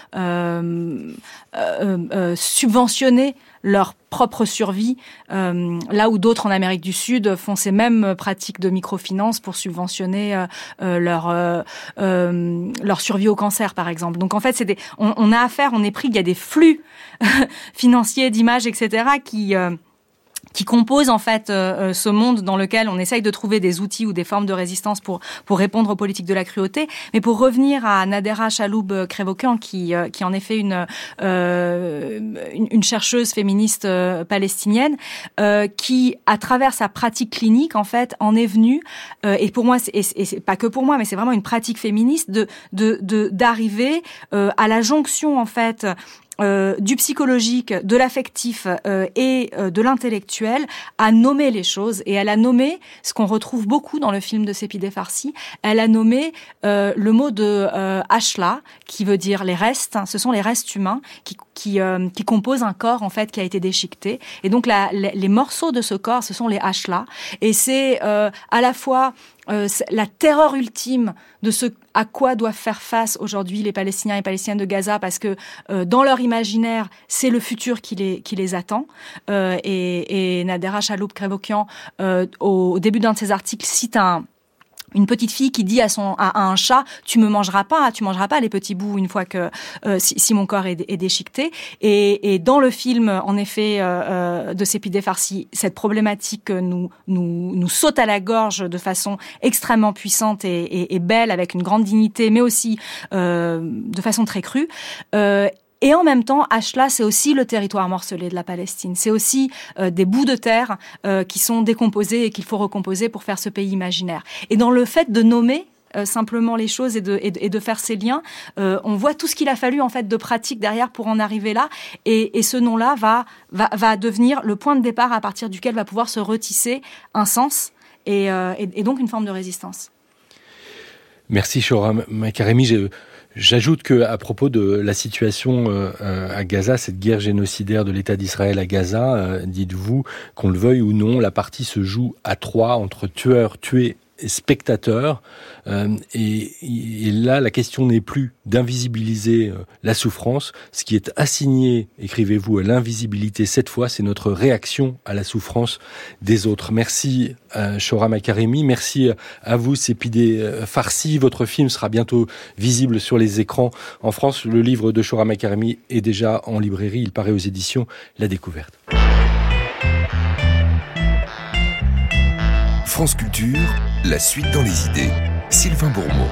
subventionner leur propre survie, là où d'autres en Amérique du Sud font ces mêmes pratiques de microfinance pour subventionner leur survie au cancer, par exemple. Donc en fait, on est pris, il y a des flux financiers, d'images, etc., qui composent en fait ce monde dans lequel on essaye de trouver des outils ou des formes de résistance pour répondre aux politiques de la cruauté. Mais pour revenir à Nadera Chaloub-Krevokian, qui en est fait une chercheuse féministe palestinienne, qui à travers sa pratique clinique en fait en est venue, et pour moi et c'est pas que pour moi, mais c'est vraiment une pratique féministe d'arriver à la jonction en fait du psychologique, de l'affectif et de l'intellectuel, à nommer les choses. Et elle a nommé ce qu'on retrouve beaucoup dans le film de Sepideh Farsi. Elle a nommé le mot de Ashla, qui veut dire les restes. Ce sont les restes humains qui composent un corps en fait qui a été déchiqueté. Et donc les morceaux de ce corps, ce sont les Ashla. Et c'est à la fois la terreur ultime de ce à quoi doivent faire face aujourd'hui les Palestiniens et Palestiniennes de Gaza, parce que dans leur imaginaire, c'est le futur qui les attend. Et Nadera Chaloub-Krevokian, au début d'un de ses articles, cite une petite fille qui dit à un chat, tu mangeras pas les petits bouts une fois que si mon corps est déchiqueté. Et dans le film, en effet, de Sepideh Farsi, cette problématique nous saute à la gorge de façon extrêmement puissante et belle, avec une grande dignité, mais aussi de façon très crue. Et en même temps, Ashla, c'est aussi le territoire morcelé de la Palestine. C'est aussi des bouts de terre qui sont décomposés et qu'il faut recomposer pour faire ce pays imaginaire. Et dans le fait de nommer simplement les choses et de faire ces liens, on voit tout ce qu'il a fallu en fait de pratique derrière pour en arriver là, et ce nom-là va devenir le point de départ à partir duquel va pouvoir se retisser un sens et donc une forme de résistance. Merci Shora Makaremi. J'ajoute que à propos de la situation à Gaza, cette guerre génocidaire de l'État d'Israël à Gaza, dites-vous qu'on le veuille ou non, la partie se joue à 3 entre tueurs, tués et spectateurs, et là la question n'est plus d'invisibiliser la souffrance. Ce qui est assigné, écrivez-vous, à l'invisibilité cette fois, c'est notre réaction à la souffrance des autres. Merci Shora Makaremi, merci à vous Sépidé Farsi. Votre film sera bientôt visible sur les écrans en France. Le livre de Shora Makaremi est déjà en librairie, il paraît aux éditions La Découverte. France Culture, la suite dans les idées. Sylvain Bourmeau.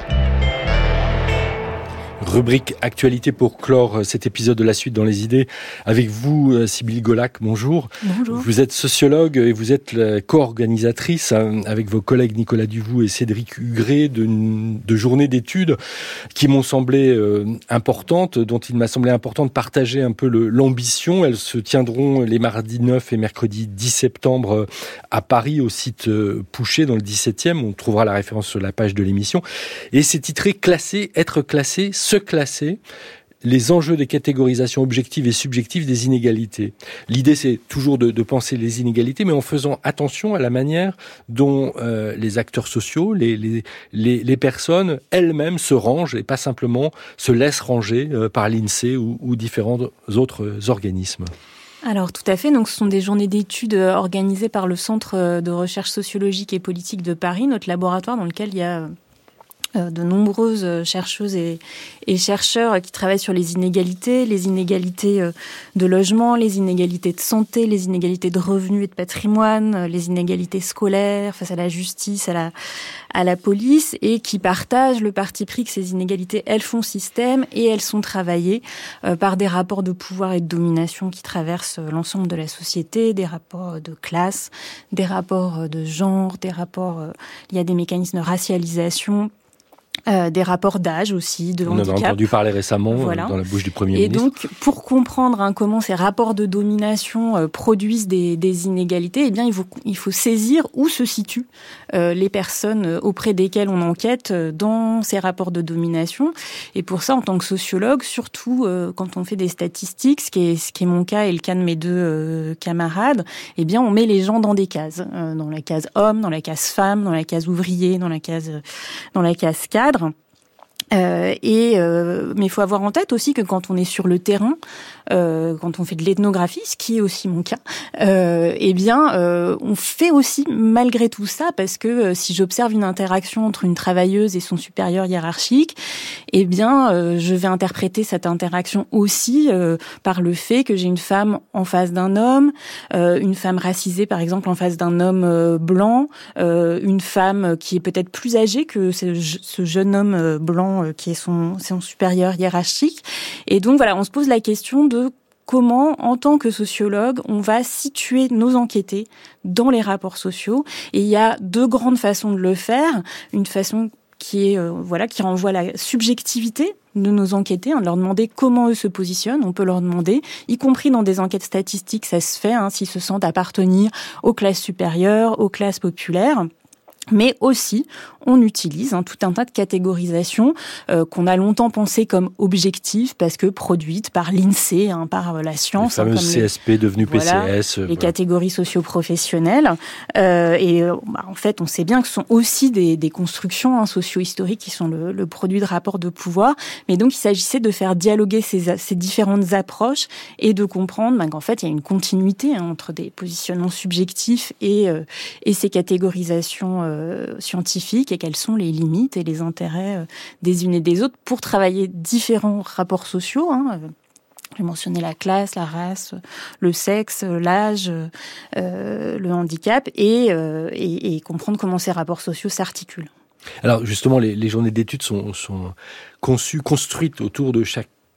Rubrique actualité pour clore cet épisode de La Suite dans les idées. Avec vous, Sybille Golac, bonjour. Bonjour. Vous êtes sociologue et vous êtes la co-organisatrice avec vos collègues Nicolas Duvou et Cédric Hugré de journées d'études qui m'ont semblé importantes, dont il m'a semblé important de partager un peu l'ambition. Elles se tiendront les mardis 9 et mercredi 10 septembre à Paris, au site Pouchet, dans le 17e. On trouvera la référence sur la page de l'émission. Et c'est titré « Classer, être classé, se classer ». Les enjeux des catégorisations objectives et subjectives des inégalités. L'idée, c'est toujours de penser les inégalités, mais en faisant attention à la manière dont les acteurs sociaux, les personnes elles-mêmes se rangent et pas simplement se laissent ranger par l'INSEE ou différents autres organismes. Alors tout à fait, donc ce sont des journées d'études organisées par le Centre de recherche sociologique et politique de Paris, notre laboratoire dans lequel il y a de nombreuses chercheuses et chercheurs qui travaillent sur les inégalités de logement, les inégalités de santé, les inégalités de revenus et de patrimoine, les inégalités scolaires face à la justice, à la police, et qui partagent le parti pris que ces inégalités, elles font système et elles sont travaillées par des rapports de pouvoir et de domination qui traversent l'ensemble de la société, des rapports de classe, des rapports de genre, il y a des mécanismes de racialisation, des rapports d'âge aussi, de handicap. On en a entendu parler récemment dans la bouche du Premier ministre. Et donc, pour comprendre comment ces rapports de domination produisent des inégalités, eh bien, il faut saisir où se situent les personnes auprès desquelles on enquête dans ces rapports de domination. Et pour ça, en tant que sociologue, surtout quand on fait des statistiques, ce qui est mon cas et le cas de mes deux camarades, eh bien, on met les gens dans des cases. Dans la case homme, dans la case femme, dans la case ouvrier, dans la case cadre. Mais il faut avoir en tête aussi que quand on est sur le terrain, quand on fait de l'ethnographie, ce qui est aussi mon cas, on fait aussi malgré tout ça, parce que si j'observe une interaction entre une travailleuse et son supérieur hiérarchique, je vais interpréter cette interaction aussi par le fait que j'ai une femme en face d'un homme, une femme racisée par exemple en face d'un homme blanc, une femme qui est peut-être plus âgée que ce jeune homme blanc qui est son supérieur hiérarchique. Et donc voilà, on se pose la question de comment, en tant que sociologue, on va situer nos enquêtés dans les rapports sociaux. Et il y a deux grandes façons de le faire. Une façon qui renvoie à la subjectivité de nos enquêtés, de leur demander comment eux se positionnent. On peut leur demander, y compris dans des enquêtes statistiques, ça se fait, s'ils se sentent appartenir aux classes supérieures, aux classes populaires. Mais aussi, on utilise tout un tas de catégorisations qu'on a longtemps pensées comme objectives parce que produites par l'INSEE, par la science. Les fameuses CSP devenues PCS. Les catégories socio-professionnelles. En fait, on sait bien que ce sont aussi des constructions socio-historiques qui sont le produit de rapports de pouvoir. Mais donc, il s'agissait de faire dialoguer ces différentes approches et de comprendre qu'en fait, il y a une continuité entre des positionnements subjectifs et ces catégorisations scientifiques, et quelles sont les limites et les intérêts des unes et des autres pour travailler différents rapports sociaux. J'ai mentionné la classe, la race, le sexe, l'âge, le handicap, et comprendre comment ces rapports sociaux s'articulent. Alors justement, les journées d'études sont conçues, construites autour de chaque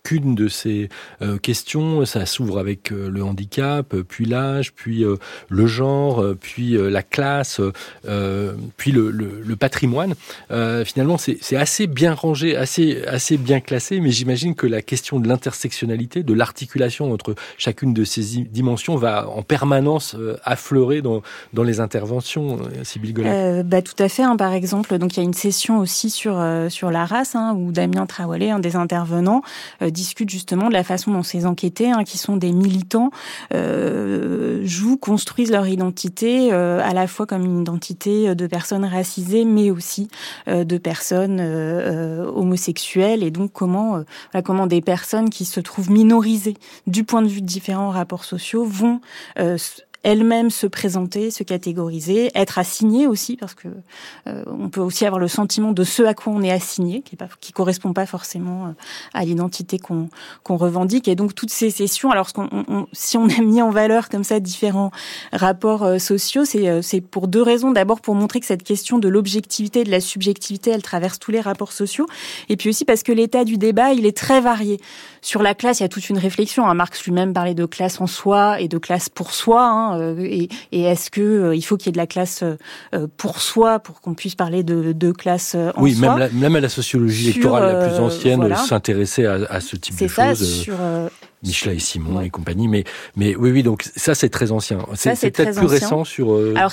chacune de ces questions, ça s'ouvre avec le handicap, puis l'âge, puis le genre, puis la classe, puis le patrimoine. Finalement, c'est assez bien rangé, assez bien classé, mais j'imagine que la question de l'intersectionnalité, de l'articulation entre chacune de ces dimensions va en permanence affleurer dans les interventions, Sybille Golac. Tout à fait. Par exemple, donc il y a une session aussi sur la race, où Damien Traoré, un des intervenants, discute justement de la façon dont ces enquêtés, qui sont des militants, construisent leur identité à la fois comme une identité de personnes racisées, mais aussi de personnes homosexuelles, et donc comment des personnes qui se trouvent minorisées du point de vue de différents rapports sociaux vont elles-mêmes se présenter, se catégoriser, être assignées aussi, parce que on peut aussi avoir le sentiment de ce à quoi on est assigné, qui correspond pas forcément à l'identité qu'on revendique. Et donc toutes ces sessions, alors si on a mis en valeur comme ça différents rapports sociaux, c'est pour deux raisons. D'abord pour montrer que cette question de l'objectivité et de la subjectivité, elle traverse tous les rapports sociaux, et puis aussi parce que l'état du débat, il est très varié. Sur la classe, il y a toute une réflexion. Marx lui-même parlait de classe en soi et de classe pour soi. Et est-ce que il faut qu'il y ait de la classe pour soi pour qu'on puisse parler de classe en soi? Oui, même à la sociologie électorale la plus ancienne s'intéressait à ce type de choses. C'est ça, Michelet et Simon et compagnie, mais oui, donc ça c'est très ancien. C'est peut-être plus récent sur.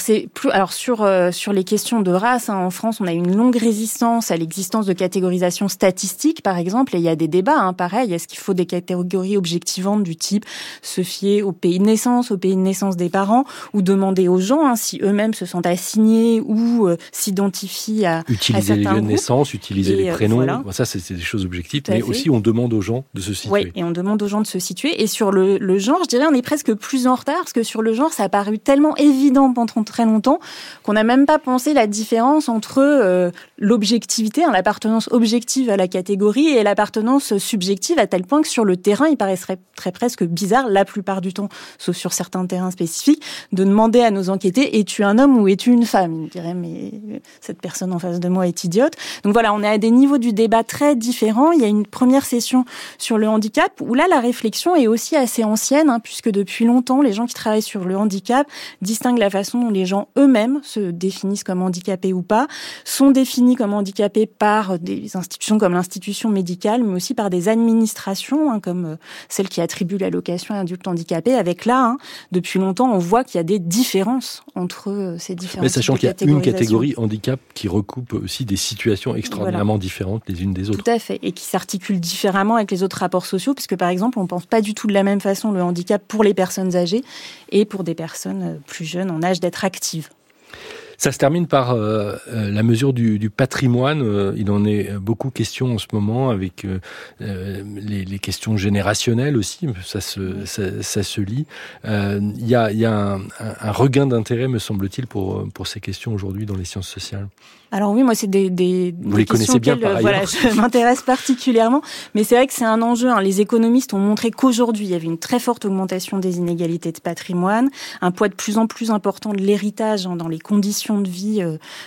Sur les questions de race, en France, on a une longue résistance à l'existence de catégorisation statistique, par exemple, et il y a des débats, pareil. Est-ce qu'il faut des catégories objectivantes du type se fier au pays de naissance des parents, ou demander aux gens si eux-mêmes se sentent assignés ou s'identifient à utiliser les lieux de naissance, utiliser les prénoms. Voilà. Ça c'est des choses objectives, mais aussi on demande aux gens de se situer. Oui, et on demande aux gens de se situer. Et sur le genre, je dirais, on est presque plus en retard, parce que sur le genre, ça a paru tellement évident pendant très longtemps qu'on n'a même pas pensé la différence entre l'objectivité, l'appartenance objective à la catégorie, et l'appartenance subjective, à tel point que sur le terrain, il paraîtrait très presque bizarre, la plupart du temps, sauf sur certains terrains spécifiques, de demander à nos enquêtés: es-tu un homme ou es-tu une femme? Ils diraient: mais cette personne en face de moi est idiote. Donc voilà, on est à des niveaux du débat très différents. Il y a une première session sur le handicap, où là, la réflexion est aussi assez ancienne, puisque depuis longtemps, les gens qui travaillent sur le handicap distinguent la façon dont les gens eux-mêmes se définissent comme handicapés ou pas, sont définis comme handicapés par des institutions comme l'institution médicale, mais aussi par des administrations, comme celle qui attribue l'allocation à adultes handicapés. Avec là, depuis longtemps, on voit qu'il y a des différences entre ces différentes catégories. Mais sachant qu'il y a une catégorie handicap qui recoupe aussi des situations extraordinairement différentes les unes des autres. Tout à fait, et qui s'articulent différemment avec les autres rapports sociaux, puisque par exemple, on ne pense pas du tout de la même façon le handicap pour les personnes âgées et pour des personnes plus jeunes en âge d'être actives. Ça se termine par la mesure du patrimoine. Il en est beaucoup question en ce moment, avec les questions générationnelles aussi. Ça se lit. Il y a un regain d'intérêt, me semble-t-il, pour ces questions aujourd'hui dans les sciences sociales. Alors oui, moi c'est des Vous les connaissez bien par ailleurs. Je m'intéresse particulièrement, mais c'est vrai que c'est un enjeu. Les économistes ont montré qu'aujourd'hui il y avait une très forte augmentation des inégalités de patrimoine, un poids de plus en plus important de l'héritage dans les conditions de vie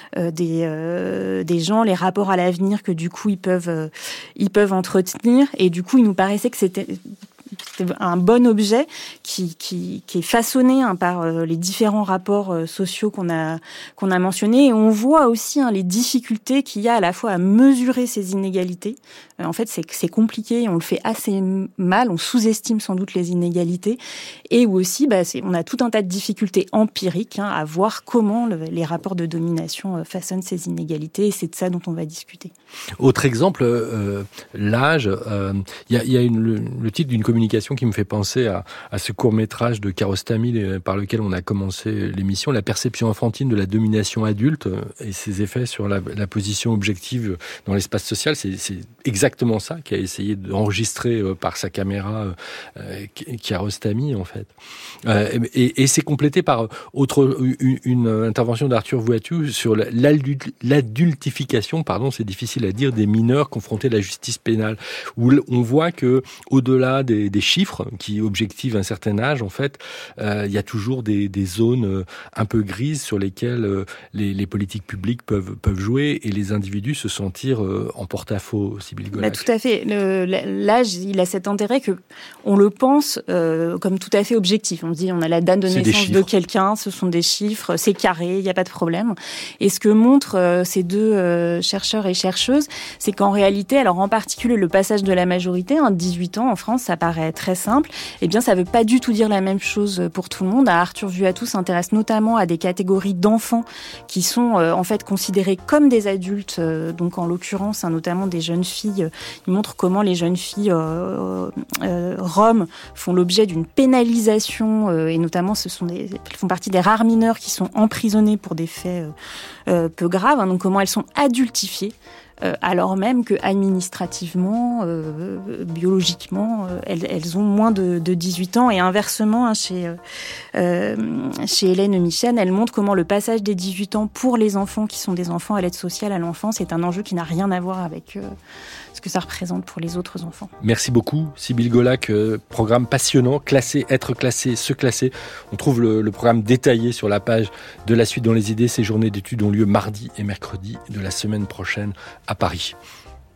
des gens, les rapports à l'avenir que du coup ils peuvent entretenir, et du coup il nous paraissait que c'était un bon objet qui est façonné par les différents rapports sociaux qu'on a mentionnés. Et on voit aussi les difficultés qu'il y a à la fois à mesurer ces inégalités. En fait, c'est compliqué, on le fait assez mal, on sous-estime sans doute les inégalités, et où aussi on a tout un tas de difficultés empiriques à voir comment les rapports de domination façonnent ces inégalités, et c'est de ça dont on va discuter. Autre exemple, l'âge. Il y a le titre d'une communication qui me fait penser à ce court-métrage de Kiarostami par lequel on a commencé l'émission, La perception enfantine de la domination adulte et ses effets sur la position objective dans l'espace social. C'est exactement ça qu'a essayé d'enregistrer par sa caméra Kiarostami, en fait. Et c'est complété par une intervention d'Arthur Vuattu sur l'adultification, c'est difficile à dire, des mineurs confrontés à la justice pénale, où on voit que au-delà des des chiffres qui objectivent un certain âge, en fait, il y a toujours des zones un peu grises sur lesquelles les politiques publiques peuvent jouer et les individus se sentir en porte-à-faux, Sybille Golac. Tout à fait. L'âge, il a cet intérêt que on le pense comme tout à fait objectif. On se dit, on a la date de naissance de quelqu'un, ce sont des chiffres, c'est carré, il n'y a pas de problème. Et ce que montrent ces deux chercheurs et chercheuses, c'est qu'en réalité, alors en particulier le passage de la majorité, 18 ans en France, ça paraît très simple. Eh bien, ça ne veut pas du tout dire la même chose pour tout le monde. Arthur Vuattou s'intéresse notamment à des catégories d'enfants qui sont en fait considérés comme des adultes. Donc en l'occurrence, notamment des jeunes filles. Il montre comment les jeunes filles roms font l'objet d'une pénalisation et notamment elles font partie des rares mineurs qui sont emprisonnés pour des faits peu graves. Donc comment elles sont adultifiées. Alors même que administrativement, biologiquement, elles ont moins de 18 ans. Et inversement, chez Hélène Michel, elle montre comment le passage des 18 ans pour les enfants qui sont des enfants à l'aide sociale à l'enfance est un enjeu qui n'a rien à voir avec ce que ça représente pour les autres enfants. Merci beaucoup, Sybille Golac. Programme passionnant, classer, être classé, se classer. On trouve le programme détaillé sur la page de La Suite dans les idées. Ces journées d'études ont lieu mardi et mercredi de la semaine prochaine à Paris.